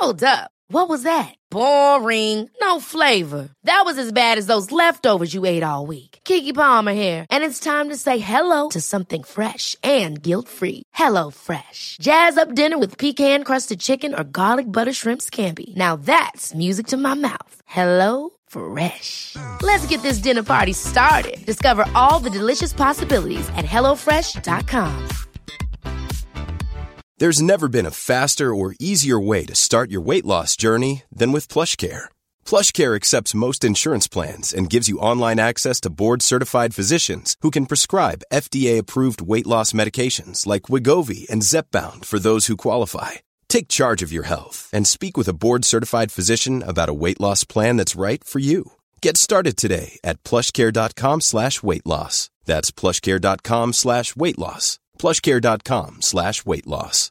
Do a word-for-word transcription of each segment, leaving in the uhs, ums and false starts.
Hold up. What was that? Boring. No flavor. That was as bad as those leftovers you ate all week. Keke Palmer here, and it's time to say hello to something fresh and guilt-free. Hello Fresh. Jazz up dinner with pecan-crusted chicken or garlic butter shrimp scampi. Now that's music to my mouth. Hello Fresh. Let's get this dinner party started. Discover all the delicious possibilities at hello fresh dot com. There's never been a faster or easier way to start your weight loss journey than with PlushCare. PlushCare accepts most insurance plans and gives you online access to board-certified physicians who can prescribe F D A-approved weight loss medications like Wegovy and Zepbound for those who qualify. Take charge of your health and speak with a board-certified physician about a weight loss plan that's right for you. Get started today at plushcare.com slash weight loss. That's plushcare.com slash weight loss. plushcare.com slash weight loss.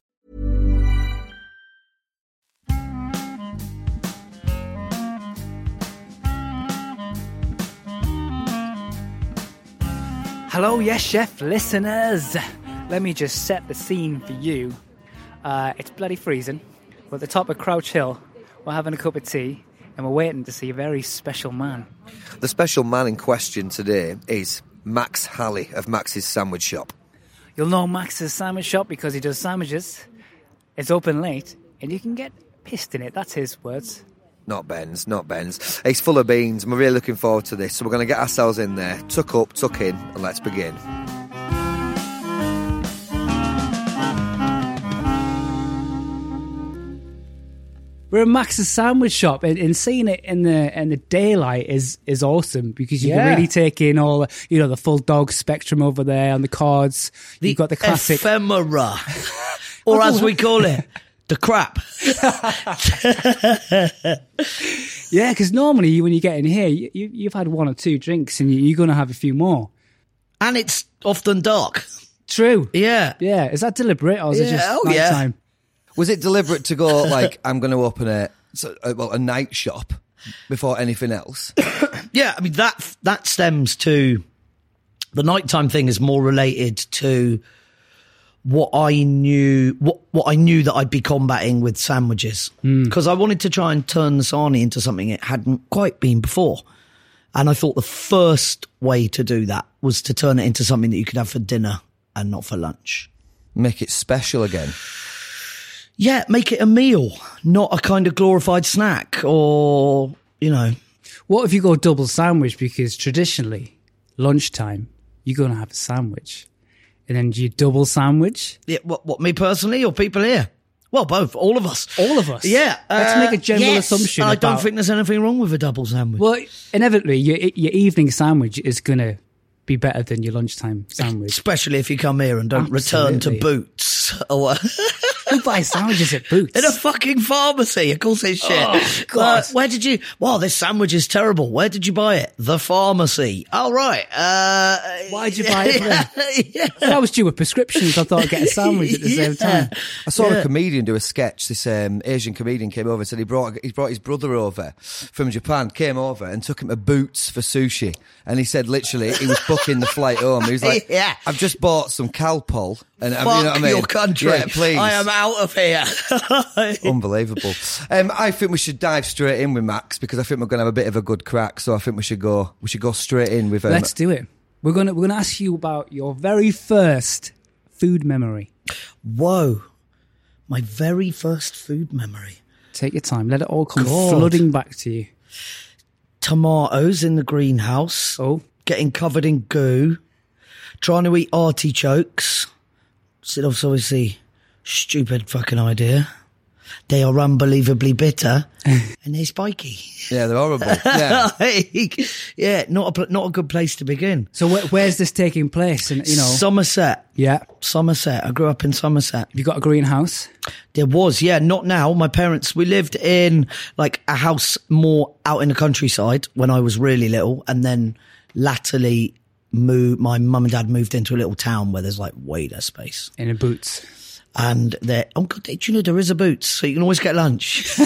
Hello, Yes Chef listeners. Let me just set the scene for you. Uh, it's bloody freezing. We're at the top of Crouch Hill. We're having a cup of tea, and we're waiting to see a very special man. The special man in question today is Max Halley of Max's Sandwich Shop. You'll know Max's sandwich shop because he does sandwiches. It's open late, and you can get pissed in it. That's his words. Not Ben's, not Ben's. He's full of beans, and we're really looking forward to this. So we're going to get ourselves in there, tuck up, tuck in, and let's begin. We're at Max's Sandwich Shop, and, and seeing it in the in the daylight is is awesome because you Yeah. can really take in all the, you know, the full dog spectrum over there on the cards. The You've got the classic ephemera, or as we call it, the crap. Yeah, because normally when you get in here, you, you, you've had one or two drinks, and you, you're going to have a few more. And it's often dark. True. Yeah. Yeah. Is that deliberate, or is it Yeah, just oh, night yeah. time? Was it deliberate to go, like, I'm going to open a, so- a, well, a night shop before anything else? Yeah, I mean, that that stems to the nighttime thing is more related to what I knew, what, what I knew that I'd be combating with sandwiches. Because I wanted to try and turn the sarnie into something it hadn't quite been before. And I thought the first way to do that was to turn it into something that you could have for dinner and not for lunch. Make it special again. Yeah, make it a meal, not a kind of glorified snack or, you know. What if you go double sandwich? Because traditionally, lunchtime, you're going to have a sandwich. And then do you double sandwich? Yeah, what, what, me personally or people here? Well, both, all of us. All of us? Yeah. Let's uh, make a general yes. assumption I don't about- think there's anything wrong with a double sandwich. Well, inevitably, your, your evening sandwich is going to be better than your lunchtime sandwich. Especially if you come here and don't return to Absolutely. Boots. Or Who buys sandwiches at Boots? in a fucking pharmacy. Of course it's shit. Oh, God. Uh, where did you... Wow, this sandwich is terrible. Where did you buy it? The pharmacy. Oh, right. Uh, Why'd you buy it there? yeah. If I was due with prescriptions, I thought I'd get a sandwich at the same Yeah. time. I saw Yeah. a comedian do a sketch. This um, Asian comedian came over and said he brought he brought his brother over from Japan, came over and took him to Boots for sushi. And he said literally he was booking the flight home. He was like, Yeah. I've just bought some Calpol. And Fuck you know what I mean? your country. Yeah, please. I am out of here. Unbelievable. Um, I think we should dive straight in with Max because I think we're going to have a bit of a good crack. So I think we should go. We should go straight in with. Um, Let's do it. We're gonna we're gonna ask you about your very first food memory. Whoa. My very first food memory. Take your time. Let it all come God. flooding back to you. Tomatoes in the greenhouse. Oh, Getting covered in goo. Trying to eat artichokes. Still obviously stupid fucking idea. They are unbelievably bitter and they're spiky. yeah, they're horrible. Yeah. yeah, not a pl- not a good place to begin. so wh- where's this taking place? And you know, Somerset, yeah, Somerset. I grew up in Somerset. you got a greenhouse. There was, yeah, not now. My parents, we lived in like a house more out in the countryside when I was really little, and then latterly moved. My mum and dad moved into a little town where there's like way less space. In a Boots. And there, oh God, do you know there is a Boots, so you can always get lunch.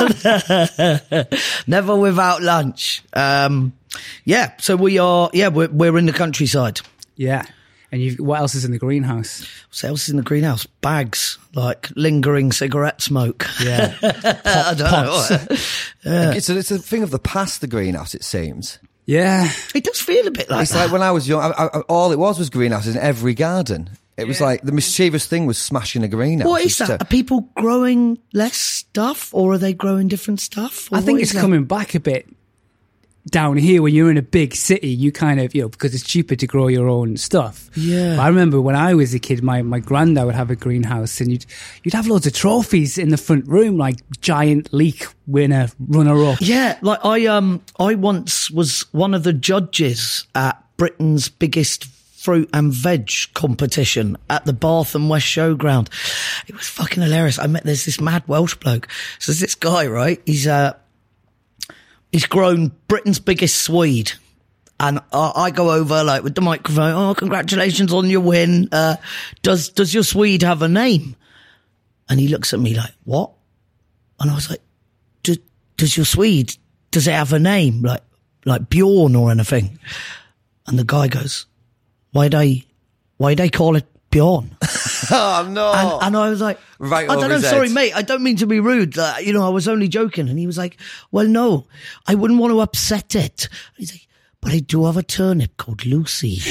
Never without lunch. Um, yeah, so we are, yeah, we're, we're in the countryside. Yeah. And you, what else is in the greenhouse? What else is in the greenhouse? Bags, like lingering cigarette smoke. Yeah. I don't know. Yeah. It's, a, it's a thing of the past, the greenhouse, it seems. Yeah. It does feel a bit like It's that. like when I was young, I, I, all it was was greenhouses in every garden. It was like the mischievous thing was smashing a greenhouse. What is It's that? to- Are people growing less stuff, or are they growing different stuff? Or I think what it's is that? coming back a bit down here when you're in a big city. You kind of, you know, because it's cheaper to grow your own stuff. Yeah. But I remember when I was a kid, my, my granddad would have a greenhouse, and you'd you'd have loads of trophies in the front room, like giant leek winner, runner up. Yeah, like I um I once was one of the judges at Britain's biggest fruit and veg competition at the Bath and West Showground. It was fucking hilarious. I met there's this mad Welsh bloke. So there's this guy, right? He's uh he's grown Britain's biggest swede. And I, I go over like with the microphone. Oh, congratulations on your win. Uh, does does your swede have a name? And he looks at me like, what? And I was like, does, does your swede, does it have a name? Like, like Bjorn or anything? And the guy goes, why they, why they call it Bjorn? oh, no. And, and I was like, Right I over don't know, his sorry, head. mate, I don't mean to be rude. Uh, you know, I was only joking. And he was like, well, no, I wouldn't want to upset it. And he's like, but I do have a turnip called Lucy.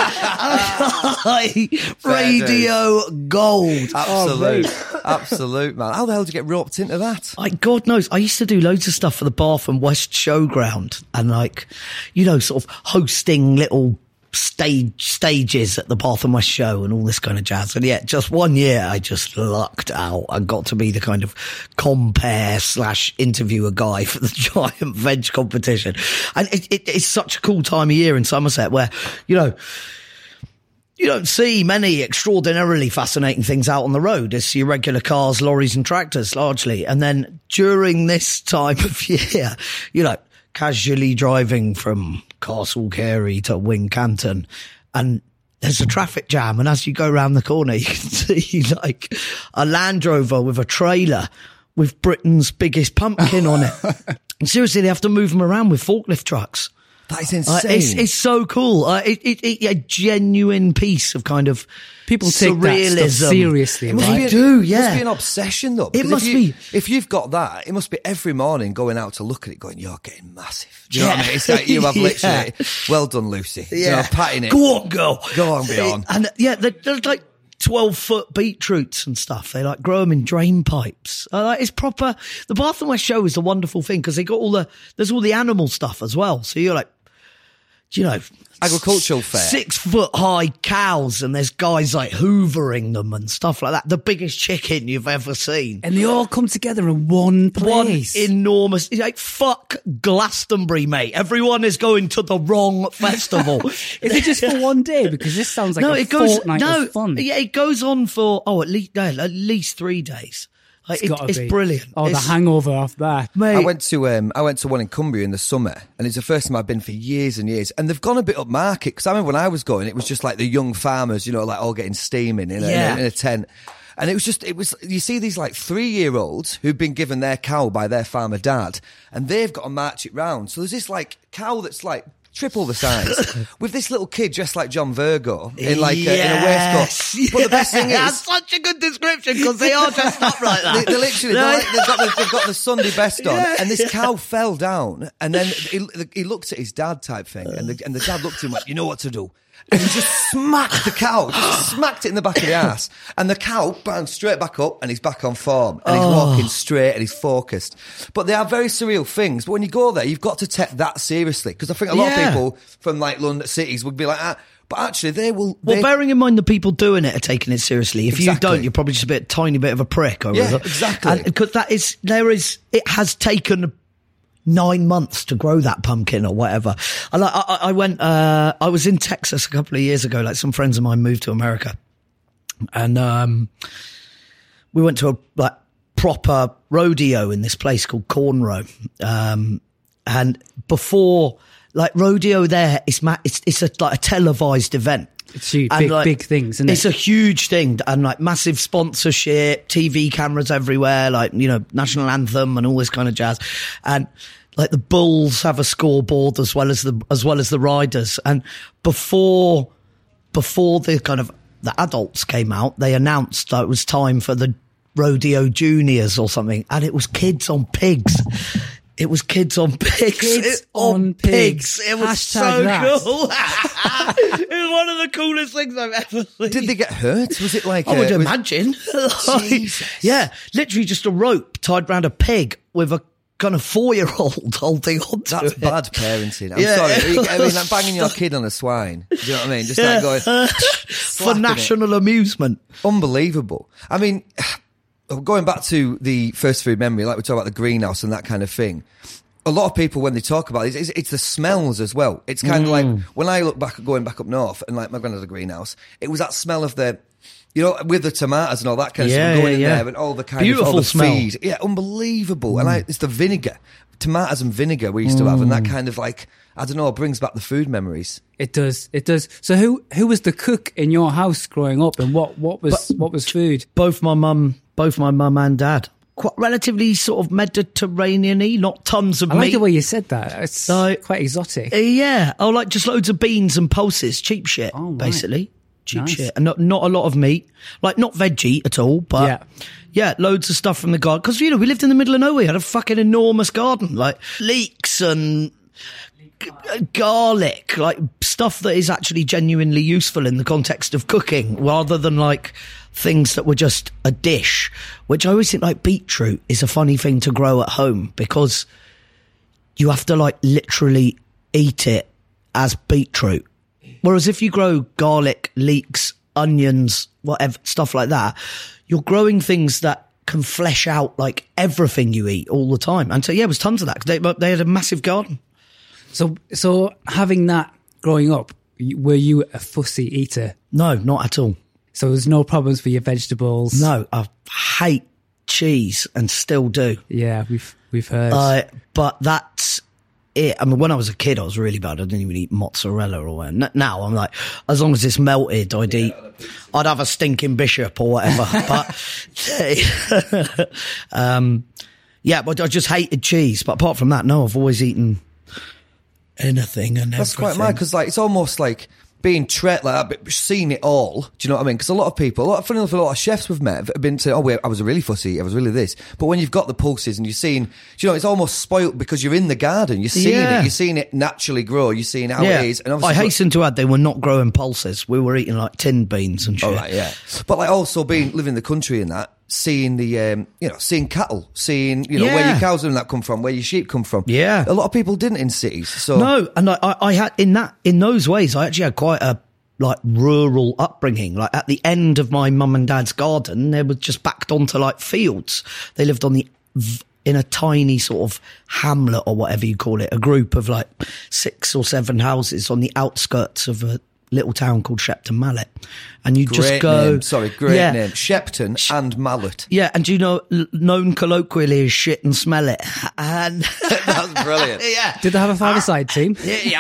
Radio gold. Absolute. Absolute, man. How the hell did you get roped into that? I, God knows, I used to do loads of stuff for the Bath and West Showground and like, you know, sort of hosting little stage stages at the Bath and West Show and all this kind of jazz. And yeah, just one year I just lucked out and got to be the kind of compare slash interviewer guy for the giant veg competition. And it, it, it's such a cool time of year in Somerset where, you know, you don't see many extraordinarily fascinating things out on the road. It's your regular cars, lorries and tractors largely. And then during this time of year, you know, casually driving from Castle Carey to Wincanton and there's a traffic jam. And as you go around the corner, you can see like a Land Rover with a trailer with Britain's biggest pumpkin on it. And seriously, they have to move them around with forklift trucks. That is Uh, insane. it's, it's so cool. Uh, it, it, it, a genuine piece of kind of People take that surrealism. stuff seriously, It must right? be a- do, It yeah. must be an obsession, though. because must if you, be. If you've got that, it must be every morning going out to look at it going, you're getting massive. Do you know what I Yeah. mean? It's like you have Yeah. literally, well done, Lucy. Do you know, patting it. Go on, girl. Go on, be on. And yeah, they're, they're like twelve foot beetroots and stuff. They like grow them in drain pipes. Uh, like, it's proper. The Bath and West Show is a wonderful thing because they got all the, there's all the animal stuff as well. So you're like, you know, Agricultural fair. six foot high cows and there's guys like hoovering them and stuff like that. The biggest chicken you've ever seen. And they all come together in one One place. enormous, like, fuck Glastonbury, mate. Everyone is going to the wrong festival. Is it just for one day? Because this sounds like no, a it goes, fortnight no, of fun. yeah, it goes on for, oh, at least, no, at least three days. Like, It's it- gotta it's be. brilliant. Oh, It's- the hangover off that. mate. I went to um, I went to one in Cumbria in the summer, and it's the first time I've been for years and years. And they've gone a bit upmarket because I remember when I was going, it was just like the young farmers, you know, like all getting steaming in a, Yeah. in a, in a tent. And it was just, it was, you see these like three year olds who've been given their cow by their farmer dad, and they've got to march it round. So there's this like cow that's like triple the size with this little kid dressed like John Virgo in like a, in a waistcoat. But the best thing That's is, such a good description because they are dressed up like that. they, they literally, they're like, they've, got the, they've got the Sunday best on, Yeah, and this yeah. cow fell down, and then he, he looked at his dad type thing, and the, and the dad looked at him and went, you know what to do. And he just smacked the cow, just smacked it in the back of the ass. And the cow bounced straight back up and he's back on form. And he's Oh. walking straight and he's focused. But they are very surreal things. But when you go there, you've got to take that seriously. Because I think a lot Yeah. of people from like London cities would be like, ah, but actually they will... Well, they, bearing in mind the people doing it are taking it seriously. If you Exactly. don't, you're probably just a bit tiny bit of a prick. Or Yeah, whatever. exactly. And because that is, there is, it has taken nine months to grow that pumpkin or whatever. I like, I, I went, uh, I was in Texas a couple of years ago. Like some friends of mine moved to America, and um, we went to a like proper rodeo in this place called Cornrow. Um, and before, like rodeo, there it's ma- it's it's a like a televised event. It's huge, And, big, like, big things, isn't it? It's a huge thing, and like massive sponsorship, T V cameras everywhere, like, you know, national anthem and all this kind of jazz. And like the bulls have a scoreboard as well as the, as well as the riders. And before before the kind of the adults came out, they announced that it was time for the Rodeo Juniors or something, and it was Kids on Pigs. It was Kids on Pigs. Kids it, on pigs. It was Hashtag so that. cool. It was one of the coolest things I've ever seen. Did they get hurt? Was it like? I would uh, was- imagine. Like, Jesus. yeah, literally just a rope tied around a pig with a kind of four-year-old holding on to That's it. bad parenting. I'm Yeah. sorry. I mean, like banging your kid on a swine. Do you know what I mean? Just like going For slapping it. national amusement. Unbelievable. I mean, going back to the first food memory, like we talk about the greenhouse and that kind of thing. A lot of people, when they talk about it, it's, it's the smells as well. It's kind of like when I look back, going back up north, and like my granddad had a greenhouse, it was that smell of the, you know, with the tomatoes and all that kind of Yeah, stuff going yeah, in yeah. there, and all the kind Beautiful of all the smell. feed. Yeah, unbelievable. And I, it's the vinegar, tomatoes and vinegar we used to have, and that kind of like, I don't know, brings back the food memories. It does. It does. So who who was the cook in your house growing up, and what what was what was food? Both my mum, both my mum and dad. Quite relatively sort of Mediterranean-y, not tons of I like meat. the way you said that. It's No. quite exotic. Uh, yeah. Oh, like just loads of beans and pulses. Cheap shit, Oh, right. basically. Cheap Nice. shit. And not, not a lot of meat. Like, not veggie at all, but Yeah. yeah, loads of stuff from the garden. Because, you know, we lived in the middle of nowhere. We had a fucking enormous garden. Like, leeks and g- garlic. Like, stuff that is actually genuinely useful in the context of cooking, rather than, like, things that were just a dish. Which I always think, like, beetroot is a funny thing to grow at home, because you have to, like, literally eat it as beetroot. Whereas if you grow garlic, leeks, onions, whatever, stuff like that, you're growing things that can flesh out, like, everything you eat all the time. And so, yeah, it was tons of that, 'cause they, they had a massive garden. So so having that growing up, y- were you a fussy eater? No, not at all. So there's no problems for your vegetables? No, I hate cheese and still do. Yeah, we've we've heard. Uh, but that's it. I mean, when I was a kid, I was really bad. I didn't even eat mozzarella or whatever. N- Now I'm like, as long as it's melted, I'd eat. I'd have a stinking bishop or whatever. But um, yeah, but I just hated cheese. But apart from that, no, I've always eaten anything and That's everything. quite mad, because like it's almost like being treated like that, but seeing it all. Do you know what I mean? Because a lot of people, a lot, funny enough, a lot of chefs we've met have been saying, "Oh, wait, I was a really fussy, I was really this." But when you've got the pulses and you're seeing, do you know, it's almost spoilt because you're in the garden, you're seeing Yeah. it, you're seeing it naturally grow, you're seeing how Yeah, it is. And I obviously, hasten to add, they were not growing pulses. We were eating like tinned beans and shit. all right, yeah. But like also being living in the country and that, seeing the, um, you know, seeing cattle, seeing, you know, where Yeah. your cows and that come from, where your sheep come from. Yeah. A lot of people didn't in cities. So No, and I, I, I had in that in those ways, I actually had quite a like rural upbringing. Like at the end of my mum and dad's garden, they were just backed onto like fields. They lived on the v- in a tiny sort of hamlet or whatever you call it, a group of like six or seven houses on the outskirts of a little town called Shepton Mallet, and you great just go. name. Sorry, great yeah, name. Shepton and Mallet. Yeah, and do you know, l- known colloquially as shit and smell it, and That's brilliant. yeah. Did they have a five-a-side team?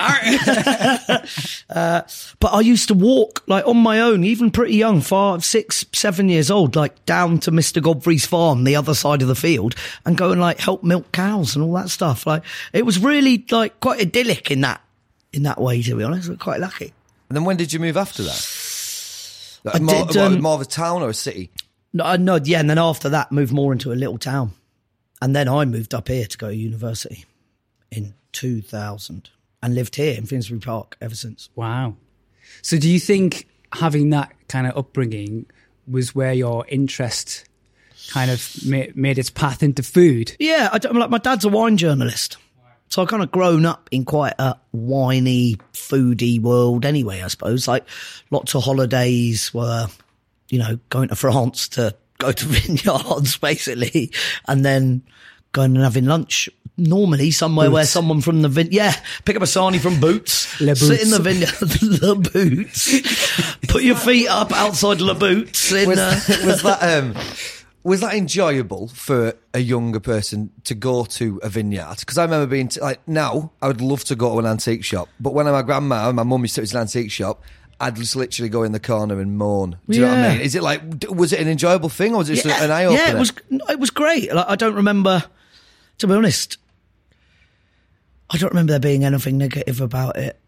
Yeah, uh, but I used to walk like on my own, even pretty young, five, six, seven years old, like down to Mister Godfrey's farm, the other side of the field, and go and like help milk cows and all that stuff. Like it was really like quite idyllic in that in that way. To be honest, we're quite lucky. And then when did you move after that? Like I more, did, what, um, more of a town or a city? No, I no, yeah, and then after that, moved more into a little town, and then I moved up here to go to university in two thousand, and lived here in Finsbury Park ever since. Wow. So do you think having that kind of upbringing was where your interest kind of made, made its path into food? Yeah, I don't, like my dad's a wine journalist, so I kind of grown up in quite a winey, foodie world. Anyway, I suppose like lots of holidays were, you know, going to France to go to vineyards basically, and then going and having lunch. Normally somewhere Boots. where someone from the vin, yeah, pick up a sarnie from Boots, Le sit Boots. in the vineyard, Le Boots, put your feet up outside Le Boots. In, Was, uh, was that um, was that enjoyable for a younger person to go to a vineyard? Because I remember being t- like, now I would love to go to an antique shop, but when my grandma and my mum used to go to an antique shop, I'd just literally go in the corner and moan. Do you know what I Yeah. mean? Is it like, d- was it an enjoyable thing, or was it just an eye opener? Yeah, it was. It was great. Like, I don't remember, to be honest, I don't remember there being anything negative about it.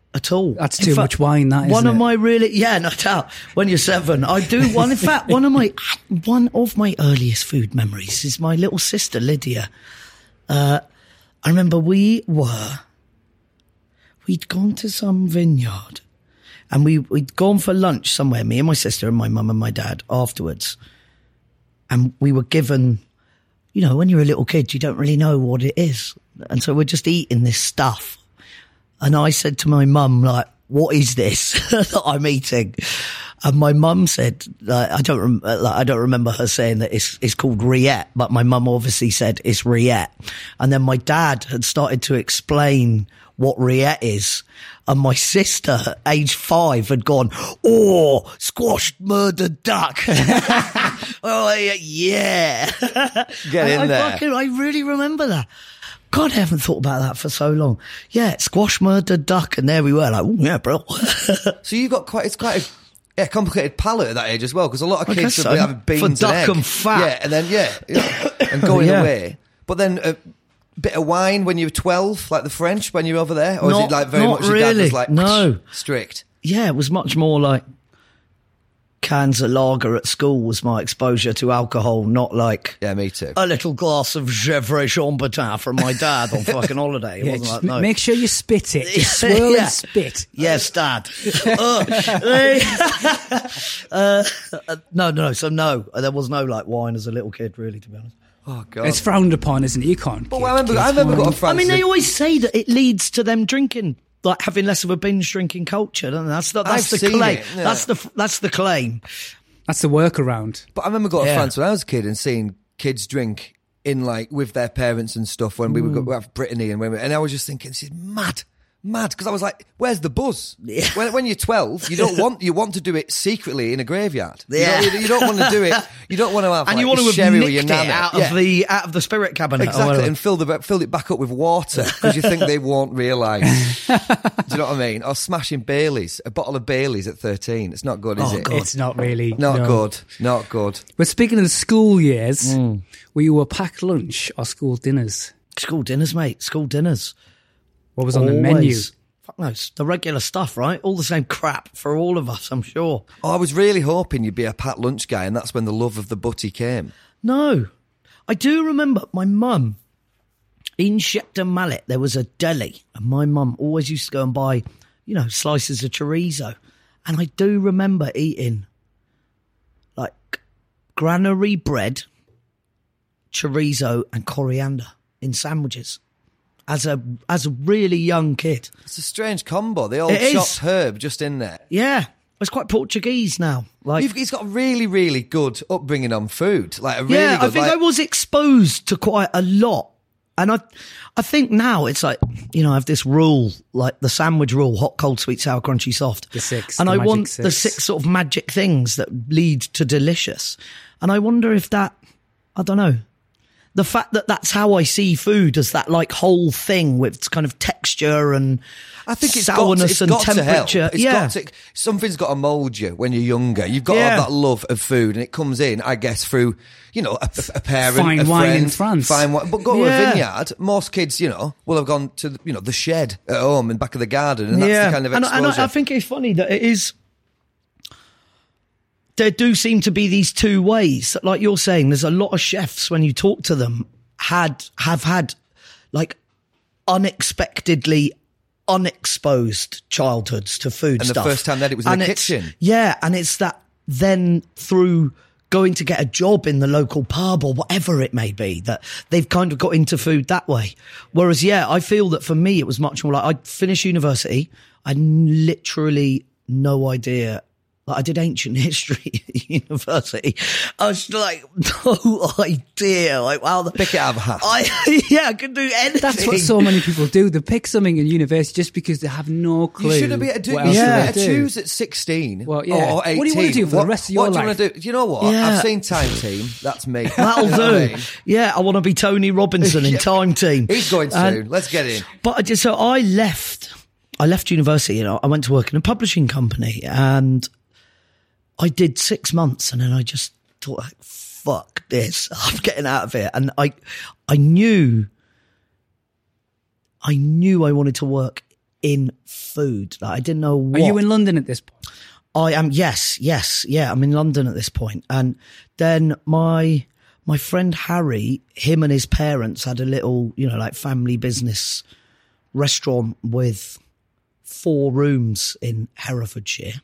at all. That's In too fact, much wine, that, isn't One of it? my really, yeah, no doubt. When you're seven, I do one. In fact, one of my, one of my earliest food memories is my little sister, Lydia. Uh, I remember we were, we'd gone to some vineyard and we, we'd gone for lunch somewhere, me and my sister and my mum and my dad afterwards. And we were given, you know, when you're a little kid, you don't really know what it is. And so we're just eating this stuff. And I said to my mum, like, what is this that I'm eating? And my mum said, like, I don't, rem- like, I don't remember her saying that it's, it's called Riette, but my mum obviously said it's Riette. And then my dad had started to explain what Riette is. And my sister, age five, had gone, oh, squashed murdered duck. Oh, yeah. Get in I, I there. Fucking, I really remember that. God, I haven't thought about that for so long. Yeah, squash murdered duck, and there we were, like, oh, yeah, bro. So you've got quite, it's quite a yeah, complicated palate at that age as well, because a lot of I kids guess will be so. having beans For and duck egg. and fat. Yeah, and then, yeah, yeah and going Yeah. away. But then a bit of wine when you were twelve, like the French, when you were over there? Or is Not- it like very not much your dad really, was like, no. strict? Yeah, it was much more like cans of lager at school was my exposure to alcohol, not like Yeah, me too. a little glass of Gevrey Chambertin from my dad on fucking holiday. It Yeah, wasn't just like, no. make sure you spit it. Just swirl Yeah. and spit. Yes, Dad. uh, uh, no, no, so no. There was no like wine as a little kid, really, to be honest. Oh, God. It's frowned upon, isn't it? You can't. But give I remember, kids I remember wine. got a France. I mean, they always say that it leads to them drinking, like having less of a binge drinking culture. Don't they? That's the, that's I've the seen claim. it, yeah. That's the that's the claim. That's the workaround. But I remember going to Yeah. France when I was a kid and seeing kids drink in like with their parents and stuff when we would Mm. go have Brittany and when we, and I was just thinking, this is mad, mad because I was like, where's the buzz? Yeah. When, when you're twelve, you don't want you want to do it secretly in a graveyard. Yeah. you don't, you don't want to do it. You don't want to have And like, you want your to have sherry with nicked your it nana out Yeah. of the out of the spirit cabinet. or Exactly, whatever. and fill the fill it back up with water because you think they won't realise. Do you know what I mean? Or smashing Baileys, a bottle of Baileys at thirteen. It's not good, is Oh, it? God. It's not really. Not no. good. Not good. But speaking of the school years, Mm. were you a packed lunch or school dinners? School dinners, mate. School dinners. What was on the Always. menu? Fuck no, it's the regular stuff, right? All the same crap for all of us, I'm sure. Oh, I was really hoping you'd be a packed lunch guy, and that's when the love of the butty came. No. I do remember my mum, in Shepton Mallet, there was a deli, and my mum always used to go and buy, you know, slices of chorizo. And I do remember eating, like, granary bread, chorizo, and coriander in sandwiches as a as a really young kid. It's a strange combo. The old It is. chopped herb just in there. Yeah. It's quite Portuguese now. Like, You've, he's got a really, really good upbringing on food. Like a really yeah, good. I think like, I was exposed to quite a lot. And I I think now it's like, you know, I have this rule, like the sandwich rule, hot, cold, sweet, sour, crunchy, soft. The six, And the I magic want six. the six sort of magic things that lead to delicious. And I wonder if that, I don't know, the fact that that's how I see food as that like whole thing with kind of texture and I think it's sourness got to, it's and got to help. temperature. It's yeah. got to, something's got to mould you when you're younger. You've got to Yeah. have that love of food, and it comes in, I guess, through you know a, a parent, Fine a wine friend, in France. fine wine. But go to Yeah. a vineyard. Most kids, you know, will have gone to the, you know the shed at home and back of the garden, and that's the kind of and, exposure. and I, I think it's funny that it is. There do seem to be these two ways. Like you're saying, there's a lot of chefs when you talk to them had have had like unexpectedly unexposed childhoods to food And the stuff. first time that it was in And the it's- kitchen. Yeah, and it's that then through going to get a job in the local pub or whatever it may be that they've kind of got into food that way. Whereas, yeah, I feel that for me it was much more like I'd finished university, I had literally no idea. Like I did ancient history at university. I was like, no idea. Like, wow. The, Pick it out of a hat. I, yeah, I could do anything. That's what so many people do. They pick something in university just because they have no clue. You shouldn't be able to, do, what you else should they're be gonna able to do. choose at sixteen Well, yeah. or, or eighteen. What do you want to do for the What- rest of your what life? do you want to do? Do you know what? Yeah. I've seen Time Team. That's me. That'll You know what I do. mean? Yeah, I want to be Tony Robinson in Yeah. Time Team. He's going And- soon. Let's get in. But I just, so I left, I left university, you know, I went to work in a publishing company and I did six months and then I just thought, like, fuck this, I'm getting out of here. And I, I knew, I knew I wanted to work in food. Like, I didn't know Are what. you in London at this point? I am, yes, yes, yeah. I'm in London at this point. And then my my friend Harry, him and his parents had a little, you know, like family business restaurant with four rooms in Herefordshire.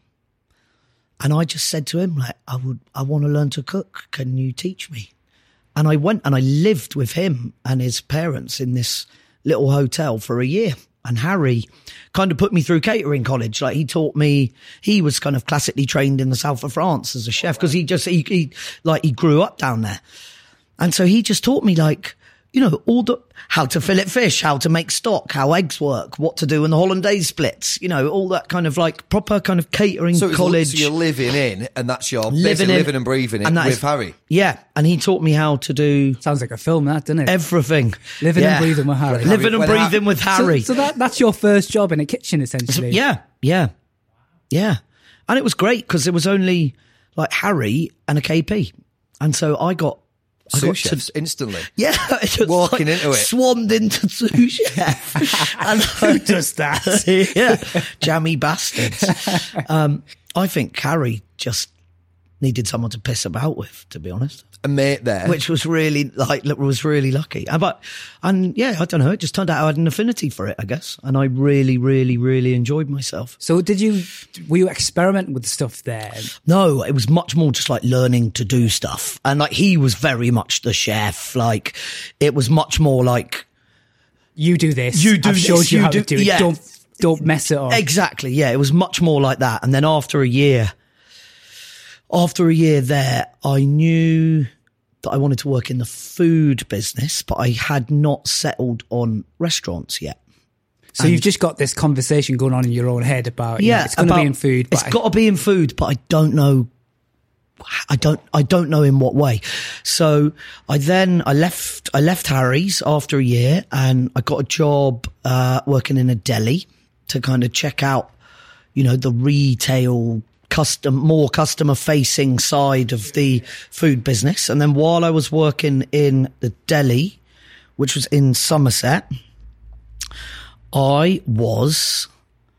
And I just said to him, like, I would, I want to learn to cook. Can you teach me? And I went and I lived with him and his parents in this little hotel for a year. And Harry kind of put me through catering college. Like, he taught me, he was kind of classically trained in the south of France as a chef because he just, he, he, like, he grew up down there. And so he just taught me, like, you know, all the, how to fillet fish, how to make stock, how eggs work, what to do in the hollandaise splits, you know, all that kind of like proper kind of catering so it's- college. So you're living in, and that's your Living living, in- living and breathing it and that with is- Harry. Yeah. And he taught me how to do Sounds like a film, that, doesn't it? everything. Living Yeah. and breathing with Harry. Living and When breathing Ha- with Harry. So, so that, that's your first job in a kitchen, essentially. Yeah, yeah, yeah. And it was great because there was only like Harry and a K P. And so I got, I Sous got chefs to, instantly. yeah, it just Walking like into it. Swanned into sous chef. And who does that? yeah, jammy bastards. Um, I think Harry just needed someone to piss about with, to be honest. A mate there. Which was really like was really lucky. And, but and yeah, I don't know. It just turned out I had an affinity for it, I guess, and I really, really, really enjoyed myself. So did you, were you experimenting with stuff there? No, it was much more just like learning to do stuff, and like he was very much the chef. Like it was much more like You do this. You do I've showed this, you, you how do- to do it. yeah. Don't, don't mess it up. exactly yeah. It was much more like that. And then after a year, after a year there, I knew that I wanted to work in the food business, but I had not settled on restaurants yet. So you've just got this conversation going on in your own head about, yeah, Yeah, it's going to about- be in food. But It's got to be in food, but I don't know. I don't. I don't know in what way. So I then I left. I left Harry's after a year, and I got a job uh, working in a deli to kind of check out, you know, the retail custom, more customer facing side of the food business. And then while I was working in the deli, which was in Somerset, I was.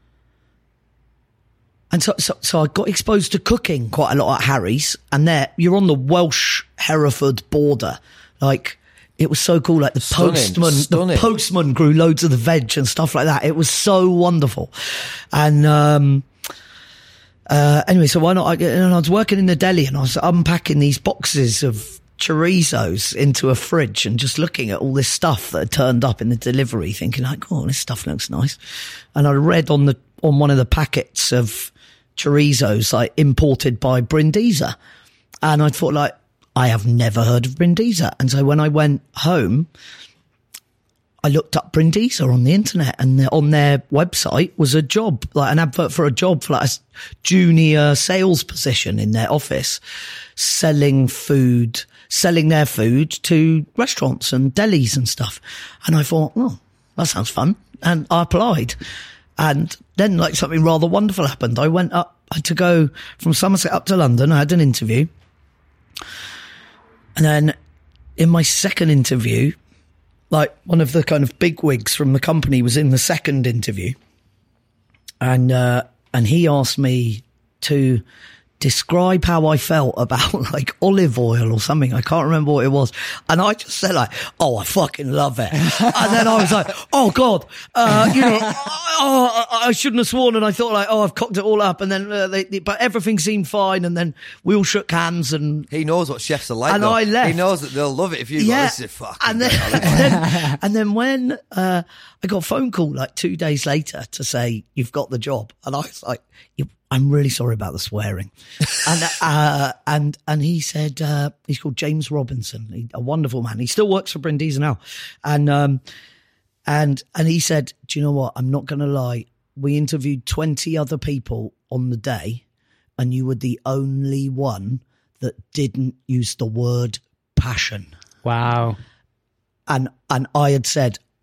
And so, so, so I got exposed to cooking quite a lot at Harry's, and there you're on the Welsh Hereford border. Like, it was so cool. Like the Stunning, postman, stunning. the postman grew loads of the veg and stuff like that. It was so wonderful. And, um, uh, anyway, so why not? I, and I was working in the deli and I was unpacking these boxes of chorizos into a fridge and just looking at all this stuff that had turned up in the delivery, thinking like, oh, this stuff looks nice. And I read on the, on one of the packets of chorizos, like imported by Brindisa. And I thought like, I have never heard of Brindisa. And so when I went home, I looked up Brindisa on the internet, and the, on their website was a job, like an advert for a job for like a junior sales position in their office, selling food, selling their food to restaurants and delis and stuff. And I thought, oh, that sounds fun. And I applied. And then like something rather wonderful happened. I went up, I had to go from Somerset up to London. I had an interview. And then in my second interview, like one of the kind of bigwigs from the company was in the second interview. And, uh, and he asked me to describe how I felt about like olive oil or something. I can't remember what it was. And I just said like, oh, I fucking love it. And then I was like, oh God, uh, you know, oh, I shouldn't have sworn. And I thought like, oh, I've cocked it all up. And then, uh, they, they, but everything seemed fine. And then we all shook hands and He knows what chefs are like. And though. I left. He knows that they'll love it if you go, this is fucking and then, great, and then, and then when uh, I got a phone call like two days later to say you've got the job, and I was like, you, "I'm really sorry about the swearing," and uh, and and he said uh, he's called James Robinson, he, a wonderful man. He still works for Brindisa now, and um, and and he said, "Do you know what? I'm not going to lie. We interviewed twenty other people on the day, and you were the only one that didn't use the word passion." Wow. And and I had said,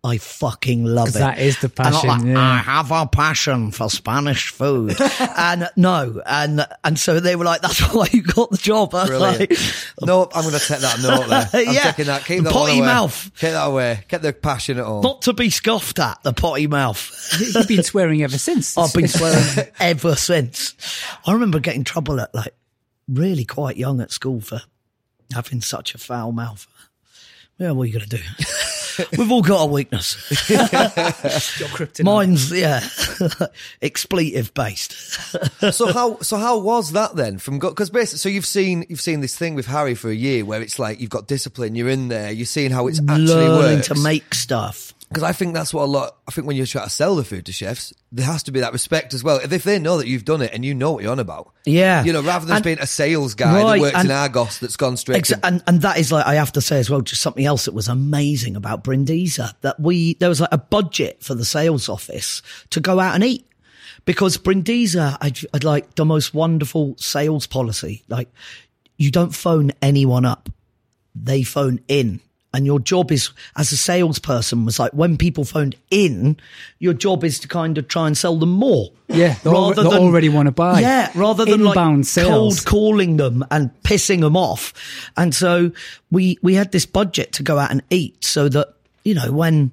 I fucking love it. That is the passion. And I'm like, yeah. I have a passion for Spanish food. and no, and and so they were like, that's why you got the job. I was Brilliant. like, no, I'm going to take that note there. I'm Yeah. taking that. Keep The that one potty away. mouth. Take that away. Get the passion at home. not to be scoffed at, the potty mouth. You've been swearing ever since. I've been swearing ever since. I remember getting in trouble at like really quite young at school for having such a foul mouth. Yeah, what are you going to do? We've all got a weakness. Your kryptonite. Mine's, yeah, expletive based. so how so how was that then? From because basically, so you've seen you've seen this thing with Harry for a year where it's like you've got discipline, you're in there, you're seeing how it's actually Learning works. to make stuff. Because I think that's what a lot. I think when you're trying to sell the food to chefs, there has to be that respect as well. If, if they know that you've done it and you know what you're on about, Yeah. you know, rather than And- being a sales guy Right, that works and- in Argos that's gone straight. Exa- to, and and that is like, I have to say as well, just something else that was amazing about Brindisa, that we there was like a budget for the sales office to go out and eat, because Brindisa had, had like the most wonderful sales policy. Like, you don't phone anyone up, they phone in. And your job is, as a salesperson, was like, when people phoned in, your job is to kind of try and sell them more. Yeah, they al- they already wanna buy. Yeah, rather than Inbound like sales. cold calling them and pissing them off. And so we, we had this budget to go out and eat, so that, you know, when,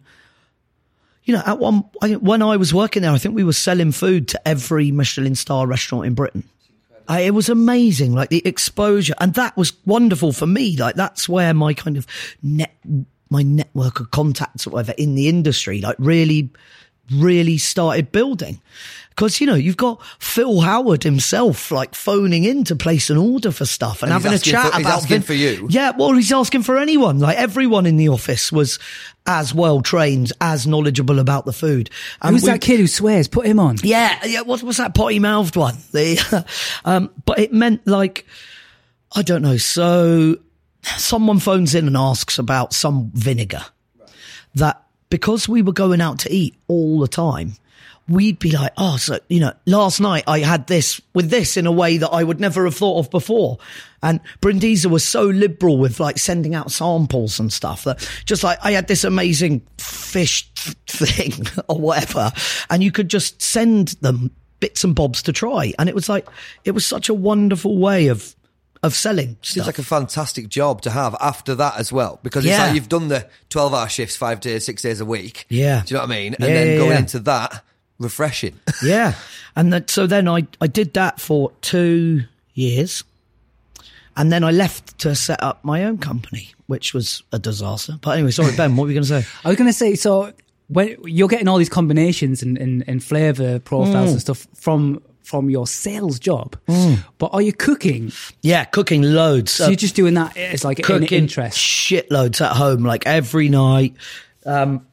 you know, at one, I, when I was working there, I think we were selling food to every Michelin star restaurant in Britain. I, it was amazing, like the exposure, and that was wonderful for me. Like, that's where my kind of net, my network of contacts or whatever in the industry, like really, really started building. Because, you know, you've got Phil Howard himself, like phoning in to place an order for stuff and, And he's having a asking chat for- he's about asking vin- for you? Yeah, well, he's asking for anyone. Like, everyone in the office was as well trained, as knowledgeable about the food. And Who's we- that kid who swears? Put him on. yeah, yeah. What was that potty mouthed one? The, um, but it meant like, I don't know. So someone phones in and asks about some vinegar that, because we were going out to eat all the time, we'd be like, oh, so, you know, last night I had this with this in a way that I would never have thought of before. And Brindisa was so liberal with like sending out samples and stuff that just like I had this amazing fish thing or whatever, and you could just send them bits and bobs to try. And it was like, it was such a wonderful way of, of selling Seems stuff. like a fantastic job to have after that as well, because it's Yeah. like you've done the twelve hour shifts, five days, six days a week. Yeah. Do you know what I mean? Yeah, And then yeah, going yeah. into that, refreshing. Yeah. And that, so then I, I did that for two years. And then I left to set up my own company, which was a disaster. But anyway, sorry, Ben, what were you going to say? I was going to say, so when you're getting all these combinations and, and, and flavour profiles Mm. and stuff from from your sales job, but are you cooking? Yeah, cooking loads. So you're just doing that as like an cooking interest? shitloads at home, like every night. Um,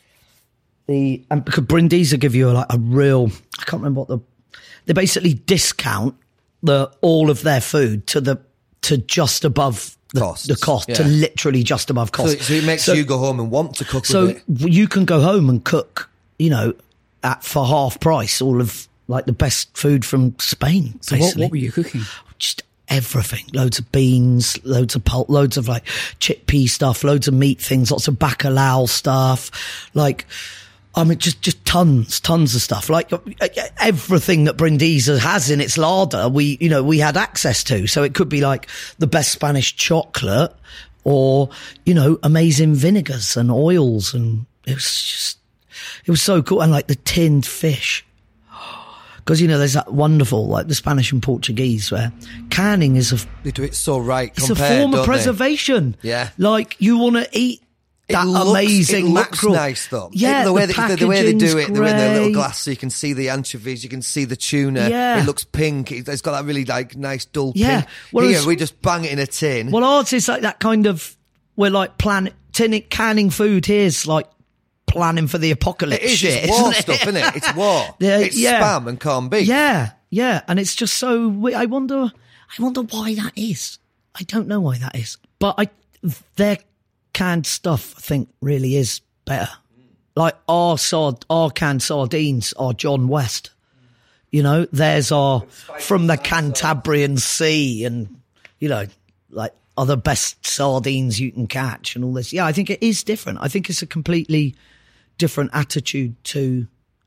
the and because Brindisa give you like a real, I can't remember what the, they basically discount the all of their food to the to just above the Costs, the cost, to yeah. literally just above So, cost. so it makes So- you go home and want to cook So with it. you can go home and cook, you know, at for half price, all of like the best food from Spain. So what, basically. what were you cooking? Just everything. Loads of beans, loads of pulp, loads of like chickpea stuff, loads of meat things, lots of bacalao stuff. Like, I mean, just, just tons, tons of stuff. Like everything that Brindisa has in its larder, we, you know, we had access to. So it could be like the best Spanish chocolate or, you know, amazing vinegars and oils. And it was just, it was so cool. And like the tinned fish. Because, you know, there's that wonderful, like the Spanish and Portuguese where canning is a, They do it so right. it's a compared, form of don't they? preservation. Yeah. Like you want to eat It that looks, amazing it looks mackerel. nice though. Yeah, It- the way, the they, the way they do packaging's it, they're in their little great. glass, so you can see the anchovies, you can see the tuna. Yeah. It looks pink. It- It's got that really like nice dull Yeah. pink. Whereas- Here we just bang it in a tin. Well, ours is like that kind of, we're like plan, tinning, canning food here's like planning for the apocalypse it is. shit. It's war isn't it? stuff, isn't it? It's war. Yeah, it's yeah. spam and corned beef. Yeah, yeah, and it's just so. we- I wonder. I wonder why that is. I don't know why that is, but I their canned stuff, I think, really is better. Like our sard, our canned sardines are John West. You know, theirs are from the Cantabrian Sea, and you know, like are the best sardines you can catch, and all this. Yeah, I think it is different. I think it's a completely different attitude to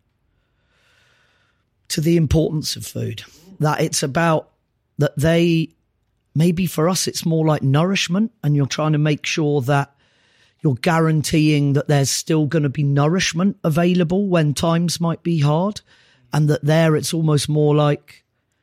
to the importance of food. That it's about that they maybe for us it's more like nourishment, and you're trying to make sure that you're guaranteeing that there's still going to be nourishment available when times might be hard, and that there it's almost more like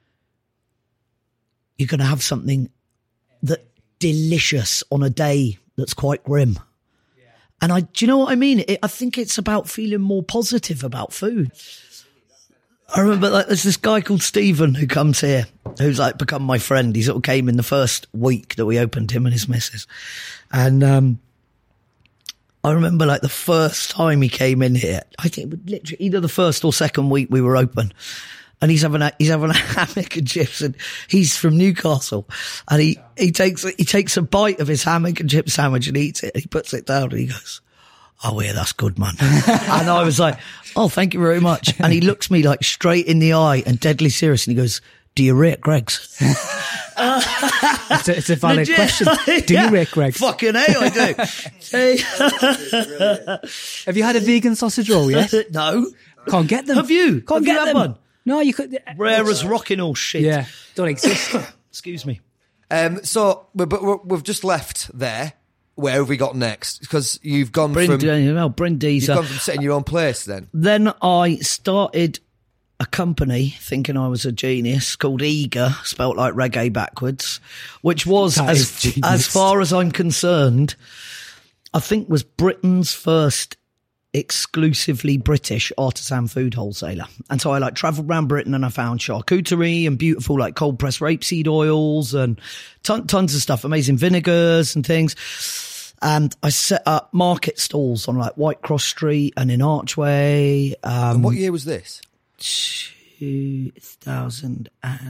you're going to have something that delicious on a day that's quite grim. Yeah. And I, do you know what I mean? It, I think it's about feeling more positive about food. I remember like there's this guy called Stephen who comes here, who's like become my friend. He sort of came in the first week that we opened, him and his missus. And um, I remember like the first time he came in here, I think literally either the first or second week we were open. And he's having a, he's having a hammock and chips, and he's from Newcastle, and he, he takes, he takes a bite of his hammock and chip sandwich and eats it, and he puts it down and he goes, "Oh yeah, that's good, man." And I was like, "Oh, thank you very much." And he looks me like straight in the eye and deadly serious, and he goes, "Do you rate Greggs?" it's, a, it's a valid Legit. question. Do Yeah. you rate Greggs? Fucking A, I do. Hey. Have you had a vegan sausage roll yet? No. Can't get them. Have you? Can't Have get you had them. one? No, you could. Rare as rocking all shit. Yeah, don't exist. Excuse me. Um, so, but, but we're- we've just left there. Where have we got next? Because you've gone Brind- from well, Brindisa. you've gone from setting your own place. Then Then I started a company thinking I was a genius called Eager, spelt like reggae backwards, which was, That as, is genius. as far as I'm concerned, I think was Britain's first exclusively British artisan food wholesaler. And so I like travelled around Britain and I found charcuterie and beautiful like cold pressed rapeseed oils and ton- tons of stuff, amazing vinegars and things. And I set up market stalls on like Whitecross Street and in Archway. Um, and what year was this? two thousand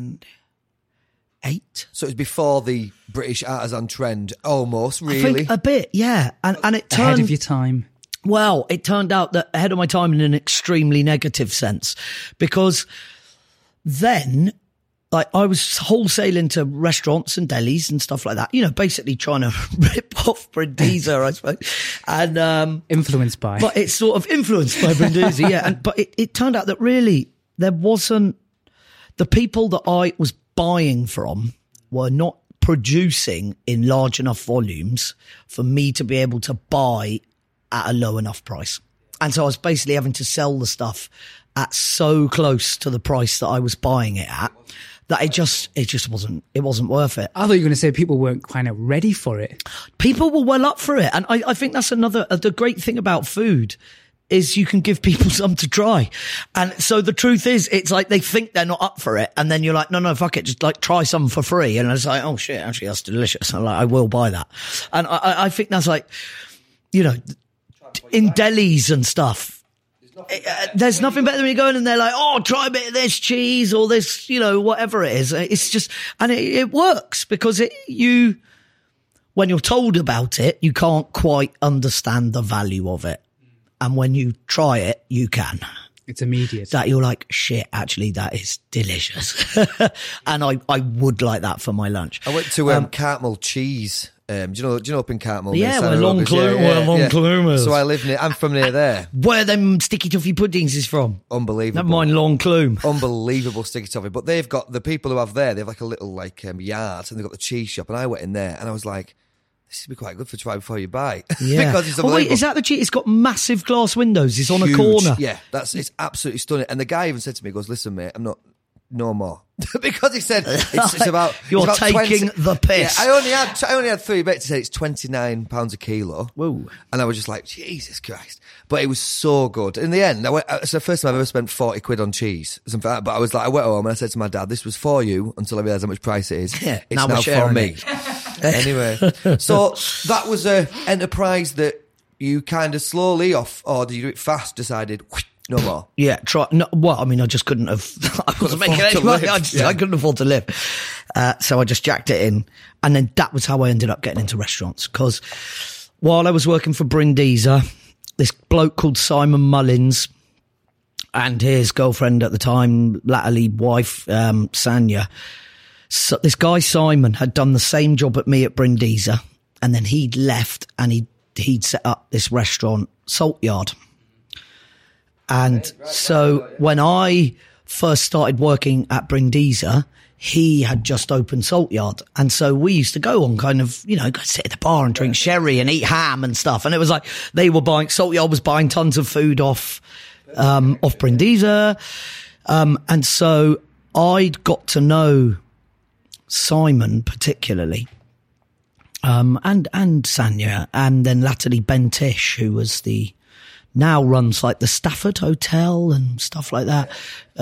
eight. So it was before the British artisan trend, almost I really. think a bit, yeah. And and it turned Ahead of your time. Well, it turned out that ahead of my time in an extremely negative sense, because then, like, I was wholesaling to restaurants and delis and stuff like that, you know, basically trying to rip off Brindisa, I suppose. And, um, Influenced by. but it's sort of influenced by Brindisa, yeah. And, but it, it turned out that really there wasn't, the people that I was buying from were not producing in large enough volumes for me to be able to buy at a low enough price. And so I was basically having to sell the stuff at so close to the price that I was buying it at that it just, it just wasn't, it wasn't worth it. I thought you were going to say people weren't kind of ready for it. People were well up for it. And I, I think that's another, uh, the great thing about food is you can give people something to try. And so the truth is, it's like they think they're not up for it. And then you're like, no, no, fuck it. Just like try some for free. And it's like, oh shit, actually that's delicious. I'm like, I will buy that. And I, I- I think that's like, you know, in delis and stuff. Uh, there's nothing better than you go in and they're like, oh, try a bit of this cheese or this, you know, whatever it is. It's just, and it, it works because it, you, when you're told about it, you can't quite understand the value of it. And when you try it, you can. It's immediate. That you're like, shit, actually, that is delicious. And I, I would like that for my lunch. I went to um, Cartmel Cheese. Um, do you know? Do you know up in Cartmel? Yeah, near where San Long Robles? Clue- where Long Clue is. So I live near. I'm from near there. Where them sticky toffee puddings is from? Unbelievable. Never mind Long Clue. Unbelievable sticky toffee. But they've got the people who have there. They have like a little like um, yard, and they've got the cheese shop. And I went in there, and I was like, "This would be quite good for try before you buy." Yeah. because it's oh, wait, unbelievable. is that the cheese? It's got massive glass windows. It's on Huge. a corner. Yeah, that's it's absolutely stunning. And the guy even said to me, he goes, "Listen, mate, I'm not no more." Because he said it's, it's about You're it's about taking twenty the piss. Yeah, I only had I only had three bits. He said it's twenty-nine pounds a kilo. Whoa. And I was just like, Jesus Christ. But it was so good. In the end, I went, it's the first time I've ever spent forty quid on cheese. Something like that. But I was like, I went home and I said to my dad, this was for you until I realised how much price it is. Yeah, it's now now, we're for sharing me. Anyway. So that was a enterprise that you kind of slowly off, or did you do it fast, decided, no more. Yeah, try. No, well, I mean, I just couldn't have. I wasn't making afford any to money. live, I, just, yeah. I couldn't afford to live. Uh, so I just jacked it in, and then that was how I ended up getting into restaurants. Because while I was working for Brindisa, this bloke called Simon Mullins and his girlfriend at the time, latterly wife um, Sanya. So this guy Simon had done the same job at me at Brindisa, and then he'd left and he he'd set up this restaurant, Salt Yard. And so when I first started working at Brindisa, he had just opened Salt Yard. And so we used to go on kind of, you know, go sit at the bar and drink sherry and eat ham and stuff. And it was like they were buying, Salt Yard was buying tons of food off, um, off Brindisa. Um, and so I'd got to know Simon particularly, um, and, and Sanya, and then latterly Ben Tish, who was the, now runs like the Stafford Hotel and stuff like that.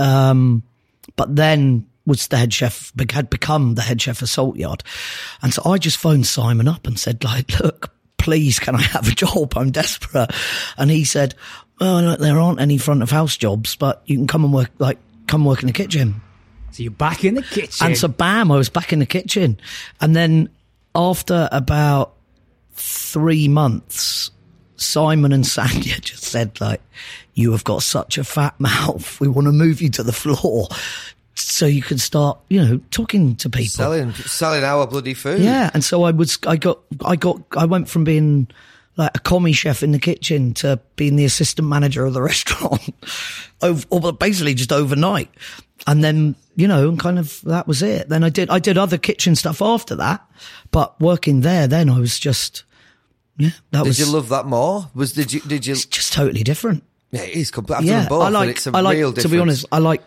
Um, but then was the head chef, had become the head chef of Salt Yard. And so I just phoned Simon up and said, like, look, please, can I have a job? I'm desperate. And he said, well, look, there aren't any front of house jobs, but you can come and work, like, come work in the kitchen. So you're back in the kitchen. And so bam, I was back in the kitchen. And then after about three months, Simon and Sanya just said, like, you have got such a fat mouth. We want to move you to the floor so you can start, you know, talking to people. Selling, selling our bloody food. Yeah. And so I was, I got, I got, I went from being like a commie chef in the kitchen to being the assistant manager of the restaurant over, or basically just overnight. And then, you know, and kind of that was it. Then I did, I did other kitchen stuff after that, but working there, then I was just, yeah, that did was. Did you love that more? Was, did you, did you? It's just totally different. Yeah, it is completely. I've yeah, done both, I like, and it's a I like, real to difference. be honest, I like,